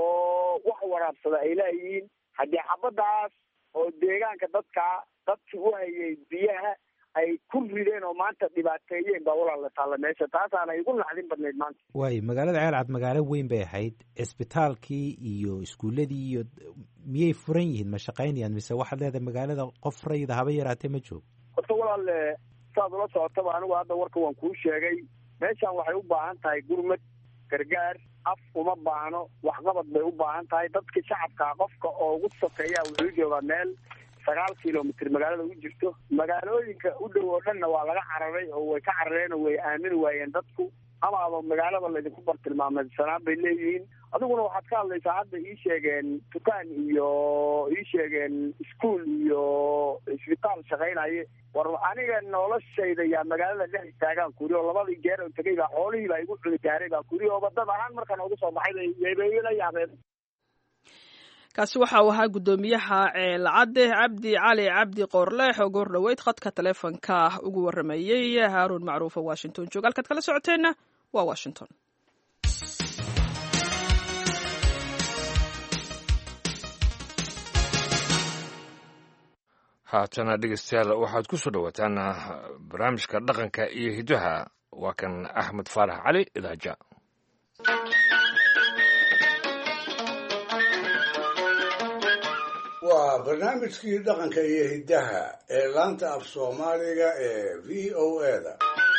oo wax waraabsada ay leeyihiin. haddii xabadaas oo deegaanka dadkii u hayay biyaha ay ku rideen oo maanta dhibaateeyeen baa walaala taalla meesha. taasaana igu naxdin badnayd maanta. waayo magaalada Ceelcad magaalo weyn bay ahayd. cisbitaalkii iyo iskuuladii iyo miyay furan yihiin, ma shaqaynayaan, mise waxaad leedahay magaalada qof rayida haba yaraatee ma joogo? horta walaalle saad ula socotaba anigu hadda warka waan kuu sheegay. meeshaan waxay u baahan tahay gurmad, gargaar. af uma baahno, waxqabad bay u baahan tahay. dadka shacabka qofka oo ugu sokeeya wuxuu joogaa meel 9 kilomitr magaalada u jirto. magaalooyinka u dhow oo dhanna waa laga cararay oo way ka carareen oo way aamini waayeen dadku. amaaba magaalada laydinku bartilmaameedsanaan bay leeyihiin. adiguna waxaad ka hadlaysaa hadda ii sheegeen dukaan iyo ii sheegeen iskuol iyo isbitaal shaqaynaye. war aniga noloshayda yaa magaalada dhex istaagaan kuri oo 2 jeer oo tegay baa xoolihii baa igu cuni gaaray baa kuri oo dad ahaan markaan ugu soo baxay bay ila yaabeen. kaasi waxa uu ahaa guddoomiyaha Ceelcadde Cabdi Cali Cabdi Qoorleex oo goor dhaweyd khadka taleefanka ugu waramayay Haaruun Macruuf oo Washington jooga. halkaad kala socoteenna waa Washington. haatana dhegeystayaal waxaad ku soo dhawaataan barnaamijka dhaqanka iyo hidaha. waa kan Axmed Faarax Cali Idaaja. waa barnaamijkii dhaqanka iyo hiddaha ee laanta af Soomaaliga ee VOA-da.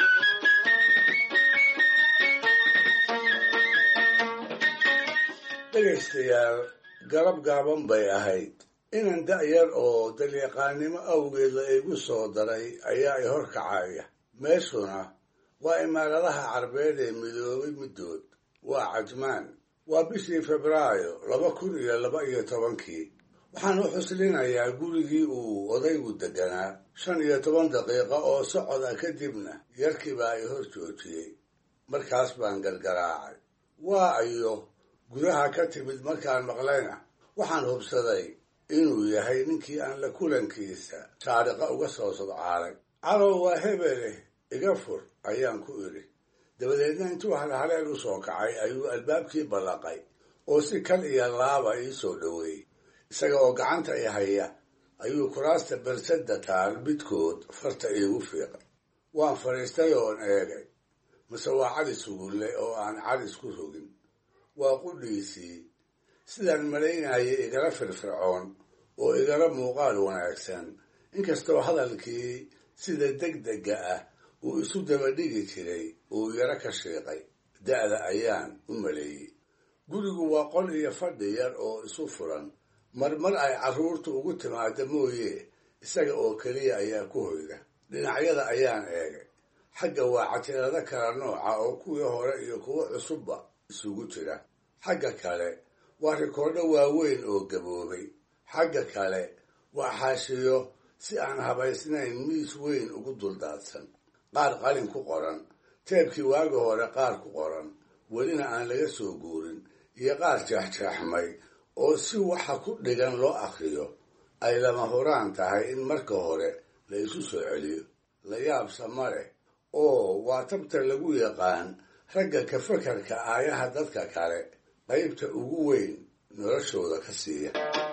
dhegaystayaal galab gaaban bay ahayd. inan da'yar oo dalyaqaannimo awgeed la igu soo daray ayaa i horkacaya. meeshuna waa imaaradaha carbeed ee midoobay middood. waa Cajmaan. waa bishii Febraayo 2012. waxaan u xuslinayaa gurigii uu odaygu deganaa. 15 daqiiqo oo socod ah kadibna yarkii baa i hor joojiyey. markaas baan gargaraacay. waa ayo gudaha ka timid markaan maqlayna waxaan hubsaday inuu yahay ninkii aan la kulankiisa saariqa uga soo sodcaalay. cadow waa hebele iga fur ayaan ku idhi. dabadeedna intuu halhaleel u soo kacay ayuu albaabkii ballaqay oo si kal iyo laaba ii soo dhoweeyey. isaga oo gacanta i haya ayuu kuraasta bersadda taal midkood farta iigu fiiqay. waan fadhiistay oon eegay. mase waa cadis sugulle oo aan cadis ku rogin. waa qudhiisii sidaan malaynayay igala firfircoon oo igala muuqaal wanaagsan, inkastoo hadalkii sida degdega ah uu isu dabadhigi jiray uu yaro ka shiiqay. da'da ayaan u maleeyey. gurigu waa qol iyo fadhi yar oo isu furan. marmar ay carruurtu ugu timaada mooye isaga oo keliya ayaa ku hoyda. dhinacyada ayaan eegay. xagga waa cajalado kala nooca oo kuwii hore iyo kuwo cusubba isugu jira. xagga kale waa rikoodho waaweyn oo gaboobay. xagga kale waa xaashiyo si aan habaysnayn miis weyn ugu duldaadsan, qaar qalin ku qoran, teebkii waagi hore qaar ku qoran, welina aan laga soo guurin, iyo qaar jeexjeexmay oo si waxa ku dhigan loo akhriyo ay lama huraan tahay in marka hore la isu soo celiyo. la yaabsa ma leh oo waa tabta lagu yaqaan ragga ka fakarka aayaha dadka kale qaybta ugu weyn noloshooda ka siiya.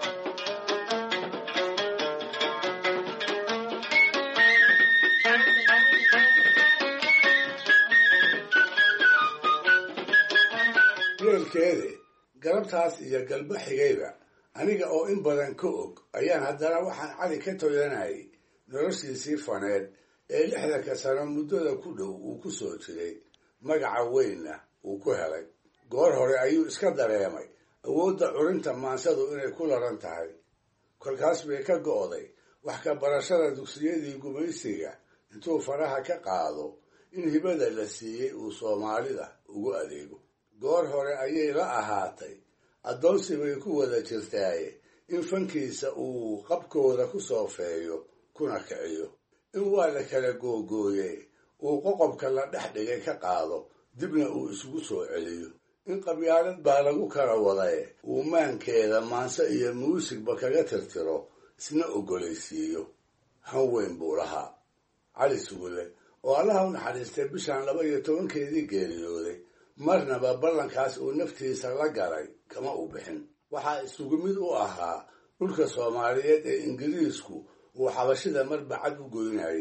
yeelkeede galabtaas iyo galba xigayba aniga oo in badan ka og ayaan haddana waxaan cali ka toyanayay noloshiisii faneed ee 60 sano muddada ku dhow uu ku soo jiray, magaca weynna uu ku helay. goor hore ayuu iska dareemay awoodda curinta maansadu inay ku laran tahay. kolkaas bay ka go'day wax ka barashada dugsiyadii gumaysiga intuu faraha ka qaado in hibada la siiyey uu Soomaalida ugu adeego. goor hore ayay la ahaatay addoonsi bay ku wada jirtaaye in fankiisa uu qabkooda ku soo feeyo kuna kiciyo, in waa la kala googooyey uu qoqobka la dhex dhigay ka qaado dibna uu isugu soo celiyo, in qabyaalad baa lagu kala wadaye uu maankeeda maanse iyo muusigba kaga tirtiro isna ogolaysiiyo. han weyn buu lahaa cali Sugulle oo allaha u naxariistay bishan 12 geeriyooday. marnaba ballankaas uu naftiisa la galay kama u bixin. waxaa isugu mid u ahaa dhulka Soomaaliyeed ee Ingiriisku uu xabashida marbacad u goynayay.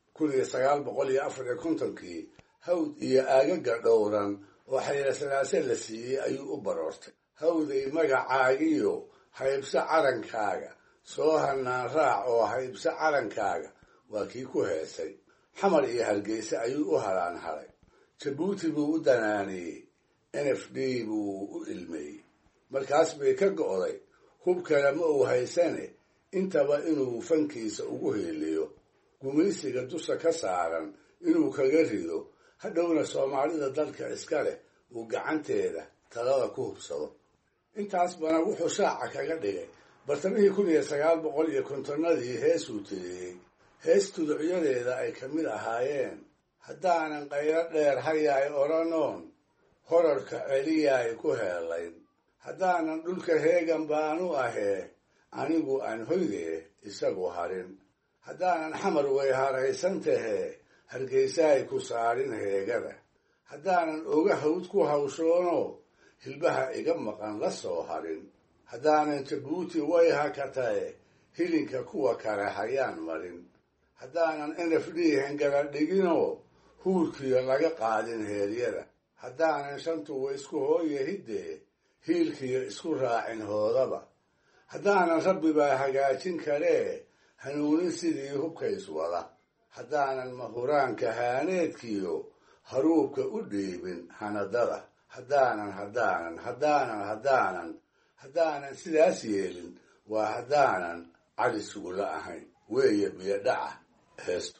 1954 hawd iyo aagaga dhowran oo xaylasanaase la siiyey ayuu u baroortay. hawday magacaagiyo haybso carankaaga, soo hanaan raac oo haybso carankaaga waa kii ku heesay. xamar iyo Hargeysa ayuu u halaan halay. Jabuuti buu u danaaniyey, NFD buu u ilmeeyey. markaas bay ka go'day hub kale ma uu haysane intaba inuu fankiisa ugu heeliyo, gumaysiga dusha ka saaran inuu kaga rido, hadhowna Soomaalida dalka iska leh uu gacanteeda talada ku hubsado. intaas bana wuxuu shaaca kaga dhigay bartamihii 1950 heesuu tiriyey. hees tuducyadeeda ay ka mid ahaayeen haddaanan qaylo dheer hayaay oranoon horarka celiyaay ku heelayn, haddaanan dhulka heegan baanu ahee anigu aan hoydee isagu harin, haddaanan xamar way haraysan tahee Hargeysaay ku saarin heegada, haddaanan oga hawd ku hawshoono hilbaha iga maqan la soo harin, haddaanan Jabuuti way hakatae hilinka kuwa kale hayaan marin, haddaanan NFD hengala dhiginoo huurkiyo laga qaadin heeryada, haddaanan shantu way isku hooye hiddee hiilkiyo isku raacin hoodaba, haddaanan rabbi baa hagaajin karee hanuunin sidii hubkays wada, haddaanan mahuraanka haaneedkiyo haruubka u dhiibin hanadada, haddaanan sidaas yeelin waa haddaanan cali Sugulle ahayn. weeye biyo dhaca heestu.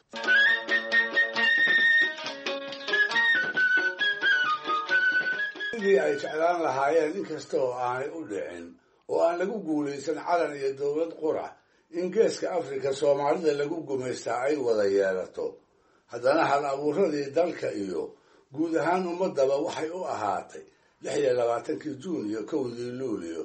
sidii ay jeclaan lahaayeen inkasta oo aanay u dhicin oo aan lagu guulaysan calan iyo dowlad qura in geeska Afrika Soomaalida lagu gumaystaa ay wada yeelato, haddana hal abuuradii dalka iyo guud ahaan ummadaba waxay u ahaatay 26 Juun iyo 1 Luulyo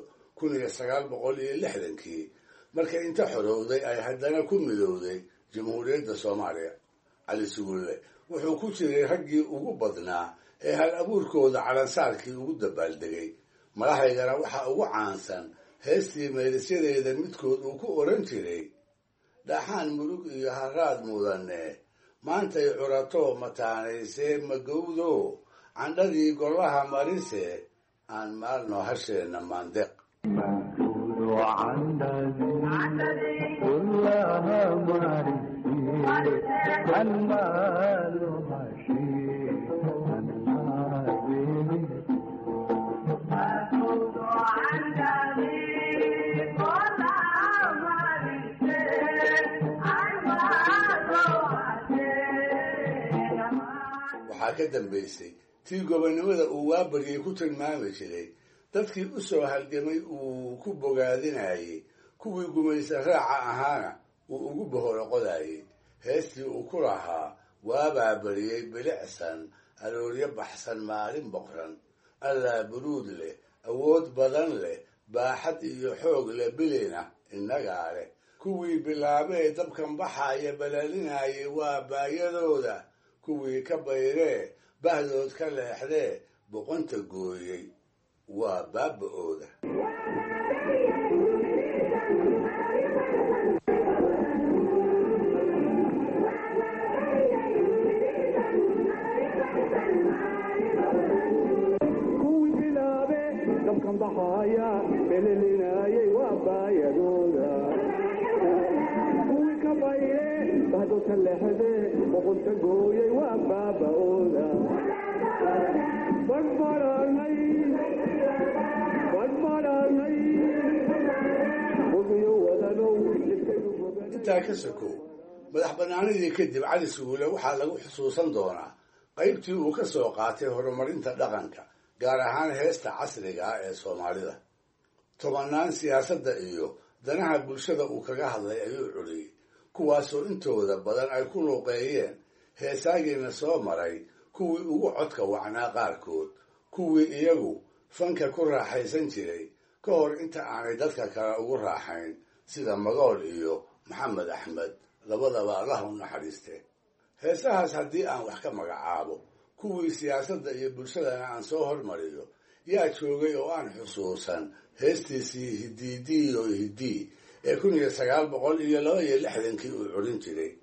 1960 markay inta xorowday ay haddana ku midowday Jamhuuriyadda Soomaaliya. cali Sugulle wuxuu ku jiray raggii ugu badnaa ee hal abuurkooda calansaarkii ugu dabaaldegay. madaxaygana waxaa ugu caansan heestii meelisyadeeda midkood uu ku oran jiray dhaxaan murug iyo haraad mudane maantay curato mataanaysee magowdo candhadii golaha marise aan maalno hasheenna maandeeq. ka dambaysay tii gobonnimada uu waabaryay ku tilmaami jiray, dadkii u soo halgamay uu ku bogaadinayey, kuwii gumaysa raaca ahaana uu ugu bohoroqodayey. heestii uu ku lahaa waabaa bariyey bilicsan, arooryo baxsan maalin boqran, allaa buruud leh, awood badan leh, baaxad iyo xoog leh, bilina innagaa leh. kuwii bilaabee dabkan baxaaya balaalinayay waa baayadooda, kuwii ka bayree bahdood ka leexdee boqonta gooyey waa baaba-ooda. kuwii bilaabee dabkan baxaaya balaalinayay waa baayadooda, kuwii ka bayree bahdood ka leexdee boqonta gooyey waa baaba-ooda. intaa ka sokow madax bannaanidii kadib cali suguule waxaa lagu xusuusan doonaa qaybtii uu ka soo qaatay horumarinta dhaqanka, gaar ahaan heesta casriga ah ee soomaalida. tobannaan siyaasadda iyo danaha bulshada uu kaga hadlay ayuu curiyey, kuwaasoo intooda badan ay ku luuqeeyeen heesaagiina soo maray kuwii ugu codka wacnaa qaarkood, kuwii iyagu fanka ku raaxaysan jiray ka hor inta aanay dadka kale ugu raaxayn, sida magool iyo maxamed axmed, labadaba allah u naxariiste. heesahaas haddii aan wax ka magacaabo, kuwii siyaasadda iyo bulshadana aan soo hormariyo, yaa joogay oo aan xusuusan heestiisii hidiidiyo hidii ee 1962 uu curin jiray.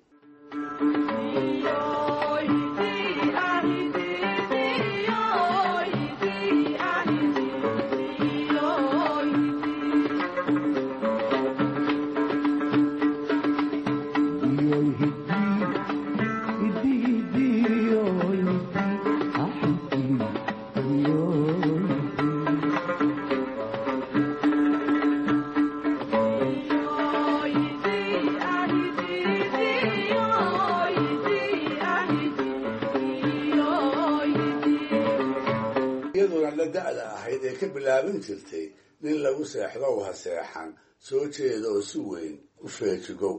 da-da ahayd ee ka bilaaban jirtay nin lagu seexdo ha seexan, soo jeeda oo si weyn u feejigow.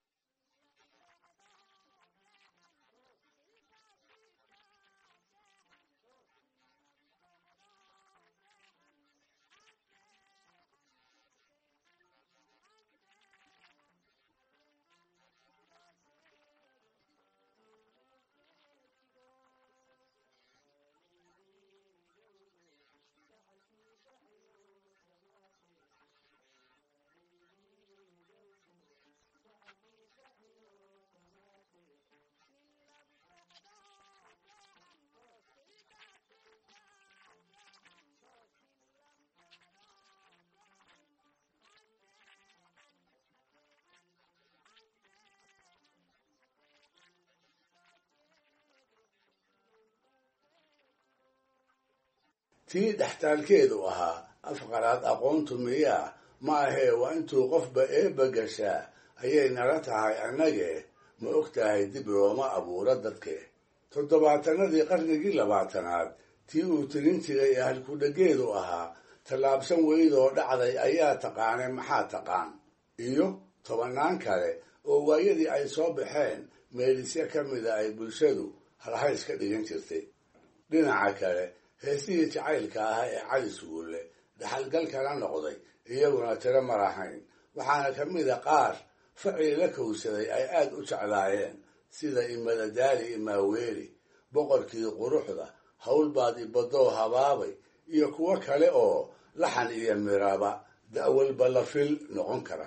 tii dhextaalkeedu ahaa afqaraad aqoontu miyaa ma ahee waa intuu qofba eebba gashaa ayay nala tahay annage, ma og tahay dib looma abuuro dadke. 70-adii qarnigii 20aad tii uu tirin jiray ee halkudhageedu ahaa tallaabsan weydoo dhacday ayaa taqaanay maxaa taqaan, iyo 10 kale oo waayadii ay soo baxeen meelisyo ka mida ay bulshadu halhays ka dhigan jirtay. dhinaca kale heesihii jacaylka ah ee cali suguule dhaxalgalkana noqday iyaguna tiro ma lahayn, waxaana ka mida qaar facii la kowsaday ay aad u jeclaayeen, sida imadadaali imaaweeli, boqorkii quruxda, howlbaad ibadoo habaabay, iyo kuwo kale oo laxan iyo miraba da'walba la fil noqon kara.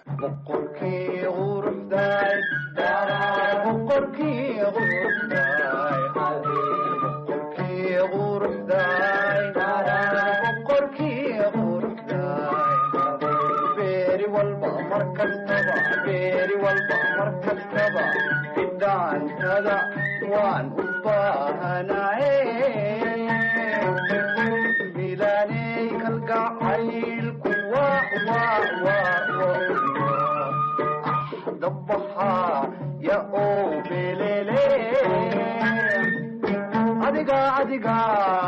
waan u baahanahay bilaanay kalgacaylku dabaxa ya oo belele adiga adiga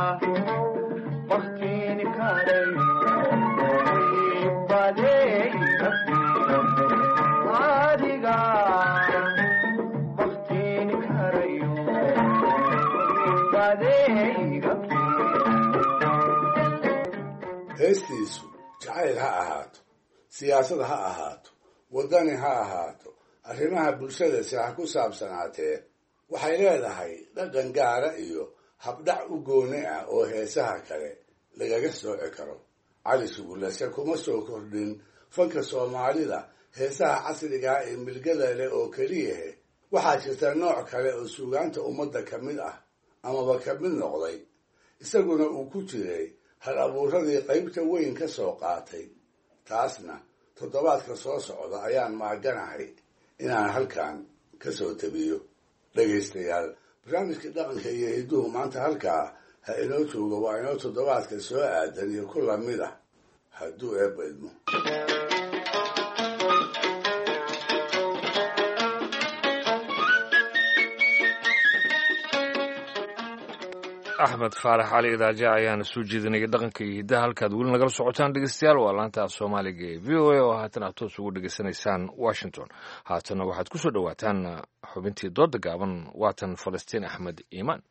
baktiini karay badeyga adiga baktiini karayo badeyga heestiisu jacayl ha ahaato siyaasad ha ahaato waddani ha ahaato arrimaha bulshada si ha ku saabsanaatee waxay leedahay dhaqan gaara iyo habdhac u gooni ah oo heesaha kale lagaga sooci karo cali sugulase kuma soo kordhin fanka soomaalida heesaha casrigaa ee milgada leh oo keliyahe waxaa jirta nooc kale oo suugaanta ummadda ka mid ah amaba ka mid noqday isaguna uu ku jiray hal abuuradii qaybta weyn ka soo qaatay taasna toddobaadka soo socda ayaan maaganahay inaan halkan ka soo tabiyo dhegaystayaal barnaamijka dhaqanka iyo hidduhu maanta halkaa ha inoo joogo waa inoo toddobaadka soo aadan iyo ku lamid ah hadduu eebba idmo axmed faarax cali idaaja ayaana soo jeedinaya dhaqanka iyo hiddaha halkaad weli nagala socotaan dhegeystayaal waa laanta af soomaaliga ee v o a oo haatan aad toos ugu dhegeysanaysaan washington haatanna waxaad ku soo dhowaataan xubintii dooda gaaban waatan falastiin axmed iimaan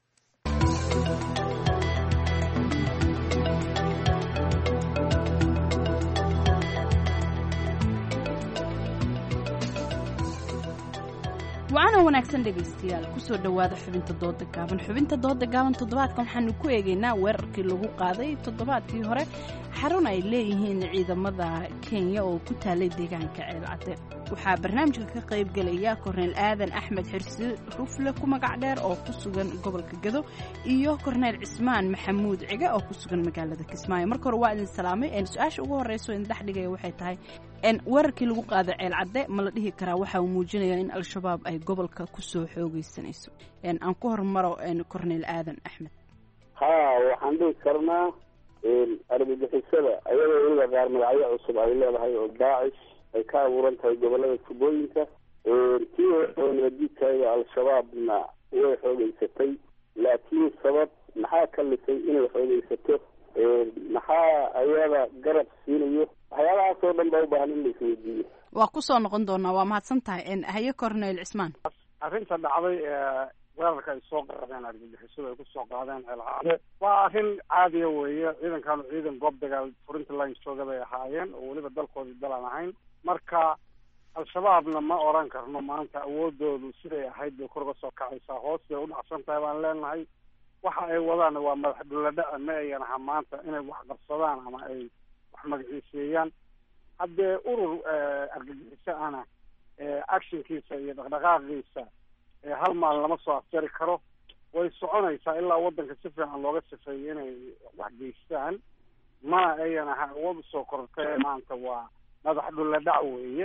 waana wanaagsan dhegaystayaal kusoo dhowaada xubinta dooda gaaban xubinta dooda gaaban toddobaadkan waxaanu ku eegaynaa weerarkii lagu qaaday toddobaadkii hore xarun ay leeyihiin ciidamada kenya oo ku taalay deegaanka ceelcadde waxaa barnaamijka ka qayb gelaya korneyl aadan axmed xirsi rufle ku magac dheer oo ku sugan gobolka gado iyo korneyl cismaan maxamuud cige oo ku sugan magaalada kismaayo marka hore waa idin salaamay su-aasha ugu horeyso idin dhex dhigaya waxay tahay weerarkii lagu qaaday ceelcadde ma la dhihi karaa waxa uu muujinaya in al-shabaab ay gobolka kusoo xoogeysanayso aan ku hormaro korneyl aadan axmed waxaan dhihi karnaa argagixisada ayadoo weliba qaar magacyo cusub ay leedahay oo daacish ay ka abuuran tahay gobolada tubooyinka tii nabadiidkayga al-shabaabna way xoogeysatay laakiin sabab maxaa ka lisay inay xoogeysato maxaa ayada garab siinayo waxyaalahaas oo dhan baa u baahan in la isweydiiyo waa kusoo noqon doonaa waa mahadsan tahay haye korneyl cismaan arrinta dhacday weerarka ay soo qaadeen argagixisada ay kusoo qaadeen ceelcadde waa arrin caadiya weeye ciidankaanu ciidan goob dagaal furinta line jooga bay ahaayeen oo weliba dalkoodii dalaan ahayn marka al-shabaabna ma oran karno maanta awoodoodu siday ahayd bay kor uga soo kacaysaa hoos bay udhacsan tahay baan leenahay waxa ay wadaana waa madax dhuladhaca ma ayan aha maanta inay wax qabsadaan ama ay wax magaciiseeyaan haddee urur argagixiso ana actionkiisa iyo dhaqdhaqaaqiisa hal maalin lama soo afjari karo way soconaysaa ilaa waddanka si fiican looga sifeeyo inay wax geystaan mana ayan aha awood usoo kortay maanta waa madax dhuladhac weeye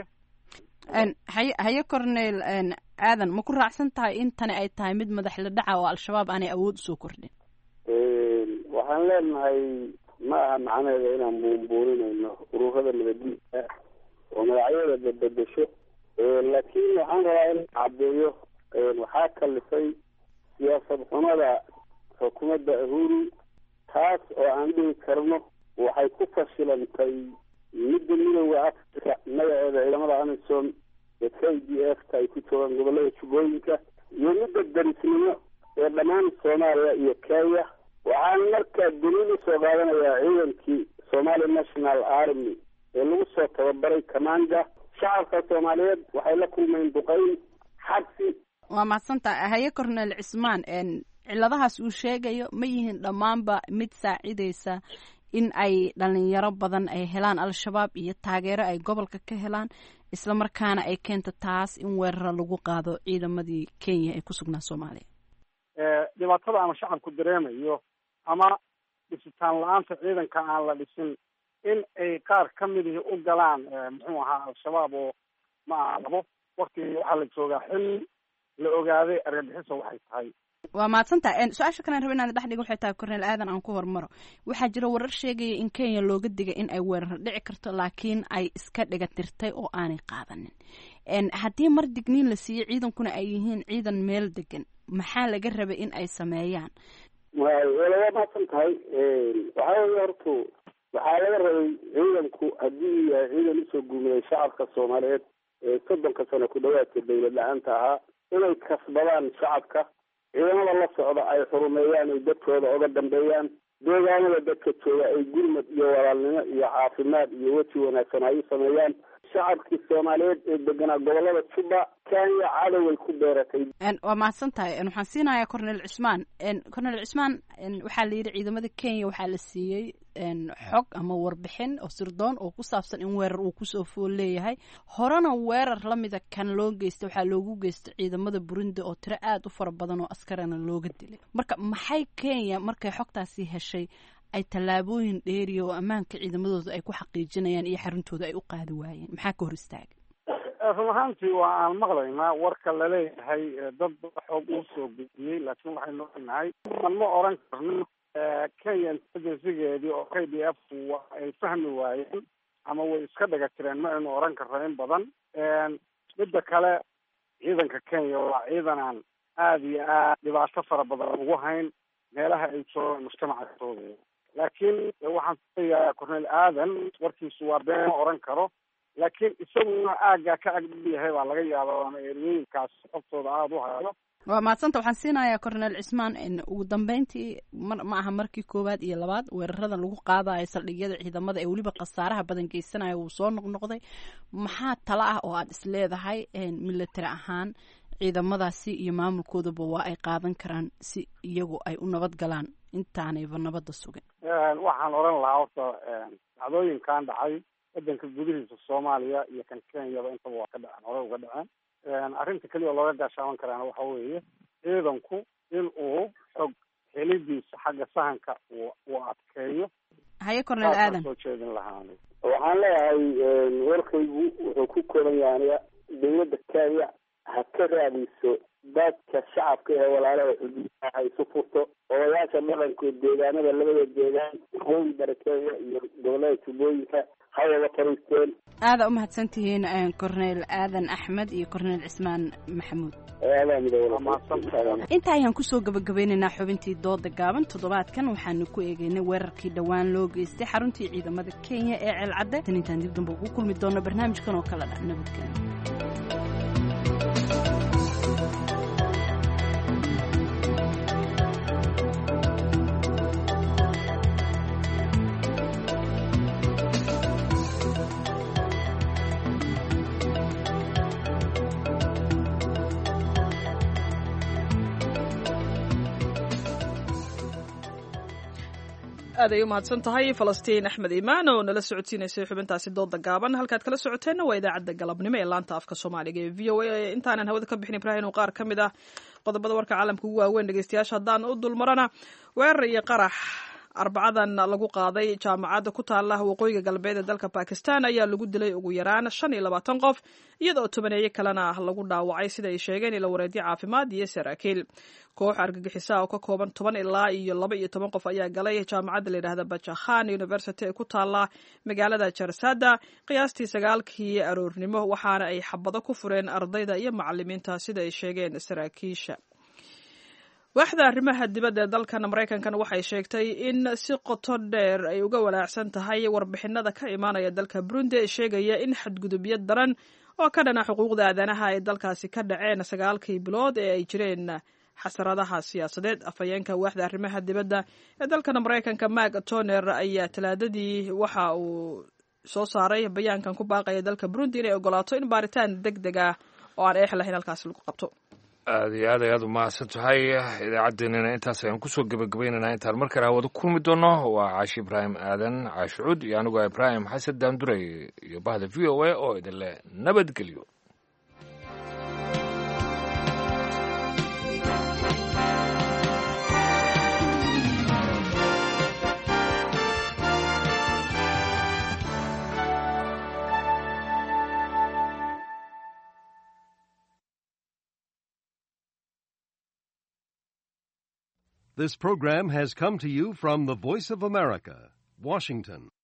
haye corneyl aadan ma ku raacsan tahay in tani ay tahay mid madax la dhaca oo al-shabaab aanay awood usoo kordhin waxaan leenahay ma aha macnaheeda inaan buunbuuninayno ururada nabadiidka oo magacyada badbedesho laakiin waxaan rabaa in caddeeyo waxaa kalifay siyaasad xumada xukuumadda uhuru taas oo aan dhihi karno waxay ku fashilantay midda midooda africa magaceeda ciidamada amisom ee k d f ta ay ku joogaan gobolada jubooyinka iyo midda darisnimo ee dhammaan soomaaliya iyo kenya waxaan markaa daliil usoo qaadanayaa ciidankii somali national army ee lagu soo tababaray commanda shacabka soomaaliyeed waxay la kulmeen duqeyn xabsi waa mahadsantaha haye corneyl cismaan ciladahaas uu sheegayo ma yihiin dhammaanba mid saacidaysa in ay dhalinyaro badan ay helaan al-shabaab iyo taageero ay gobolka ka helaan isla markaana ay keento taas in weeraro lagu qaado ciidamadii kenya ee ku sugnaa soomaaliya dhibaatada ama shacabku dareemayo ama dhisitaan la-aanta ciidanka aan la dhisin in ay qaar ka midii u galaan muxuu ahaa al-shabaab oo ma aha labo waktigii waxaa la joogaa xilli la ogaaday argagixiso waxay tahay waa mahadsantaha su-aasha kalen raba inaad dhex dhiga waxay tahay corneyl aadan aan ku hormaro waxaa jira warar sheegaya in kenya looga digay in ay weerar dhici karto laakiin ay iska dhiga tirtay oo aanay qaadanin haddii mar digniin la siiyey ciidankuna ay yihiin ciidan meel degan maxaa laga rabay in ay sameeyaan waa mahadsan tahay. waxaa weeye hortu waxaa laga rabay ciidanku haddii yahay ciidan usoo gurmaday shacabka soomaaliyeed ee 30 sano ku dhawaadka dawlad la-aanta ahaa inay kasbadaan shacabka, ciidamada la socda ay xurumeeyaan, ay dadkooda oga dambeeyaan, deegaanada dadka jooga ay gurmad iyo walaalnimo iyo caafimaad iyo weji wanaagsan ay u sameeyaan. shacabkii soomaaliyeed ee deganaa gobolada juba kenya cadoway ku beeratay. waa mahadsan tahay. waxaan siinayaa cornel cismaan. cornel cismaan, waxaa la yidhi ciidamada kenya waxaa la siiyey xog ama warbixin oo sirdoon oo ku saabsan in weerar uu kusoo fool leeyahay. horena weerar lamida kan loo geystay waxaa loogu geystay ciidamada burundi oo tiro aada u fara badan oo askarana looga dilay. marka maxay kenya markay xogtaasi heshay ay tallaabooyin dheeriya oo ammaanka ciidamadooda ay ku xaqiijinayaan iyo xaruntooda ay u qaadi waayeen? maxaa ka hor istaagay? run ahaantii waa aan maqlaynaa warka laleeyahay dad xoog uu soo gudbiyey, laakiin waxaynu ognahay aan ma oran karno kenya intelligencegeedii oo k d f ay fahmi waayeen ama way iska dhaga tireen ma aynu oran karno in badan. midda kale ciidanka kenya waa ciidan aan aada iyo aad dhibaato fara badan ugu hayn meelaha ay joogaan mujtamacatooda. laakiin waxaan kuleeyahay cornel aadan warkiisu waa been ma oran karo, laakiin isaguna aaggaa ka agdhib yahay baa laga yaaba ama eriyooyinkaas xogtooda aada u hayo. waa mahadsanta. waxaan siinayaa cornel cismaan. ugu dambeyntii ma aha markii koowaad iyo labaad weeraradan lagu qaadayo saldhigyada ciidamada ee weliba khasaaraha badan geysanaya wuu soo noqnoqday. maxaa tala ah oo aada is leedahay military ahaan ciidamadaasi iyo maamulkoodaba waa ay qaadan karaan si iyagu ay u nabad galaan intaanayba nabadda sugin? waxaan oran lahaa horta dhacdooyinkan dhacay wadanka gudihiisa soomaaliya iyo kan kenyaba intaba waa ka dhaceen, hore uga dhaceen. arrinta keliya oo looga gaashaaban karaana waxa weeye ciidanku in uu xog helidiisa xagga sahanka uu adkeeyo. haye cornel aadan. soo jeedin lahaan waxaan leeyahay warkaygu wuxuu ku kooban yahay dawladda kenya ha ka raadiso dadka shacabka ee walaalaha xuduudaha ha isu furto, odayaasha dhaqankood deegaanada labada deegaan waqooyi bari kenya iyo gobolada tubooyinka ha wada fariisteen. aada umahadsan tihiin cornel aadan axmed iyo cornel cismaan maxamuud. inta ayaan kusoo gabagabeynaynaa xubintii dooda gaaban. toddobaadkan waxaanu ku eegeynay weerarkii dhowaan loo geystay xaruntii ciidamada kenya ee ceelcadde. tan intaan dib dambe ugu kulmi doono barnaamijkan oo kale dha nabadgelyo. aad ay u mahadsan tahay falastiin axmed imaan oo nala socodsiinaysay xubintaasi dooda gaaban. halkaad kala socoteenna waa idaacadda galabnimo ee laanta afka soomaaliga ee v o a. intaanan hawada ka bixin ibraahim qaar ka mid ah qodobada warka caalamka ugu waaweyn dhegeystayaasha haddaan u dulmarana weerar iyo qarax arbacadan lagu qaaday jaamacadda ku taala waqooyiga galbeed ee dalka Pakistan ayaa lagu dilay ugu yaraan 25 qof iyadoo 10 kalena lagu dhaawacay sida ay sheegeen ila wareedyo caafimaad iyo saraakiil. koox argagixisa oo ka kooban 10 ilaa iyo 12 qof ayaa galay jaamacadda la yiraahdo Bachchan University ee ku taala magaalada Jarsada qiyaastii 9kii aroornimo waxaana ay xabado ku fureen ardayda iyo macallimiinta sida ay sheegeen saraakiisha. waaxda arrimaha dibadda ee dalkan Mareykankan waxay sheegtay in si qoto dheer ay uga walaacsan tahay warbixinada ka imaanaya dalka Burundi ee sheegaya in xadgudubyo daran oo ka dhana xuquuqda aadanaha ay dalkaasi ka dhaceen 9kii bilood ee ay jireen xasaradaha siyaasadeed. afayeenka waaxda arrimaha dibadda ee dalkan Mareykanka Mark Toner ayaa talaadadii waxa uu soo saaray bayaankan ku baaqaya dalka Burundi inay ogolaato in baaritaan degdeg ah oo aan eex lahayn halkaas lagu qabto. aada iyo aad ayaad umahadsan tahay idaacaddeenina intaas ayaan kusoo gebagabaynaynaa. intaan mar kale hawada kulmi doono waa caashi ibraahim aadan caashi cuud iyo anigoo ibraahim xasan daanduray iyo bahda v o a oo idinle nabadgelyo. This program has come to you from the Voice of America, Washington.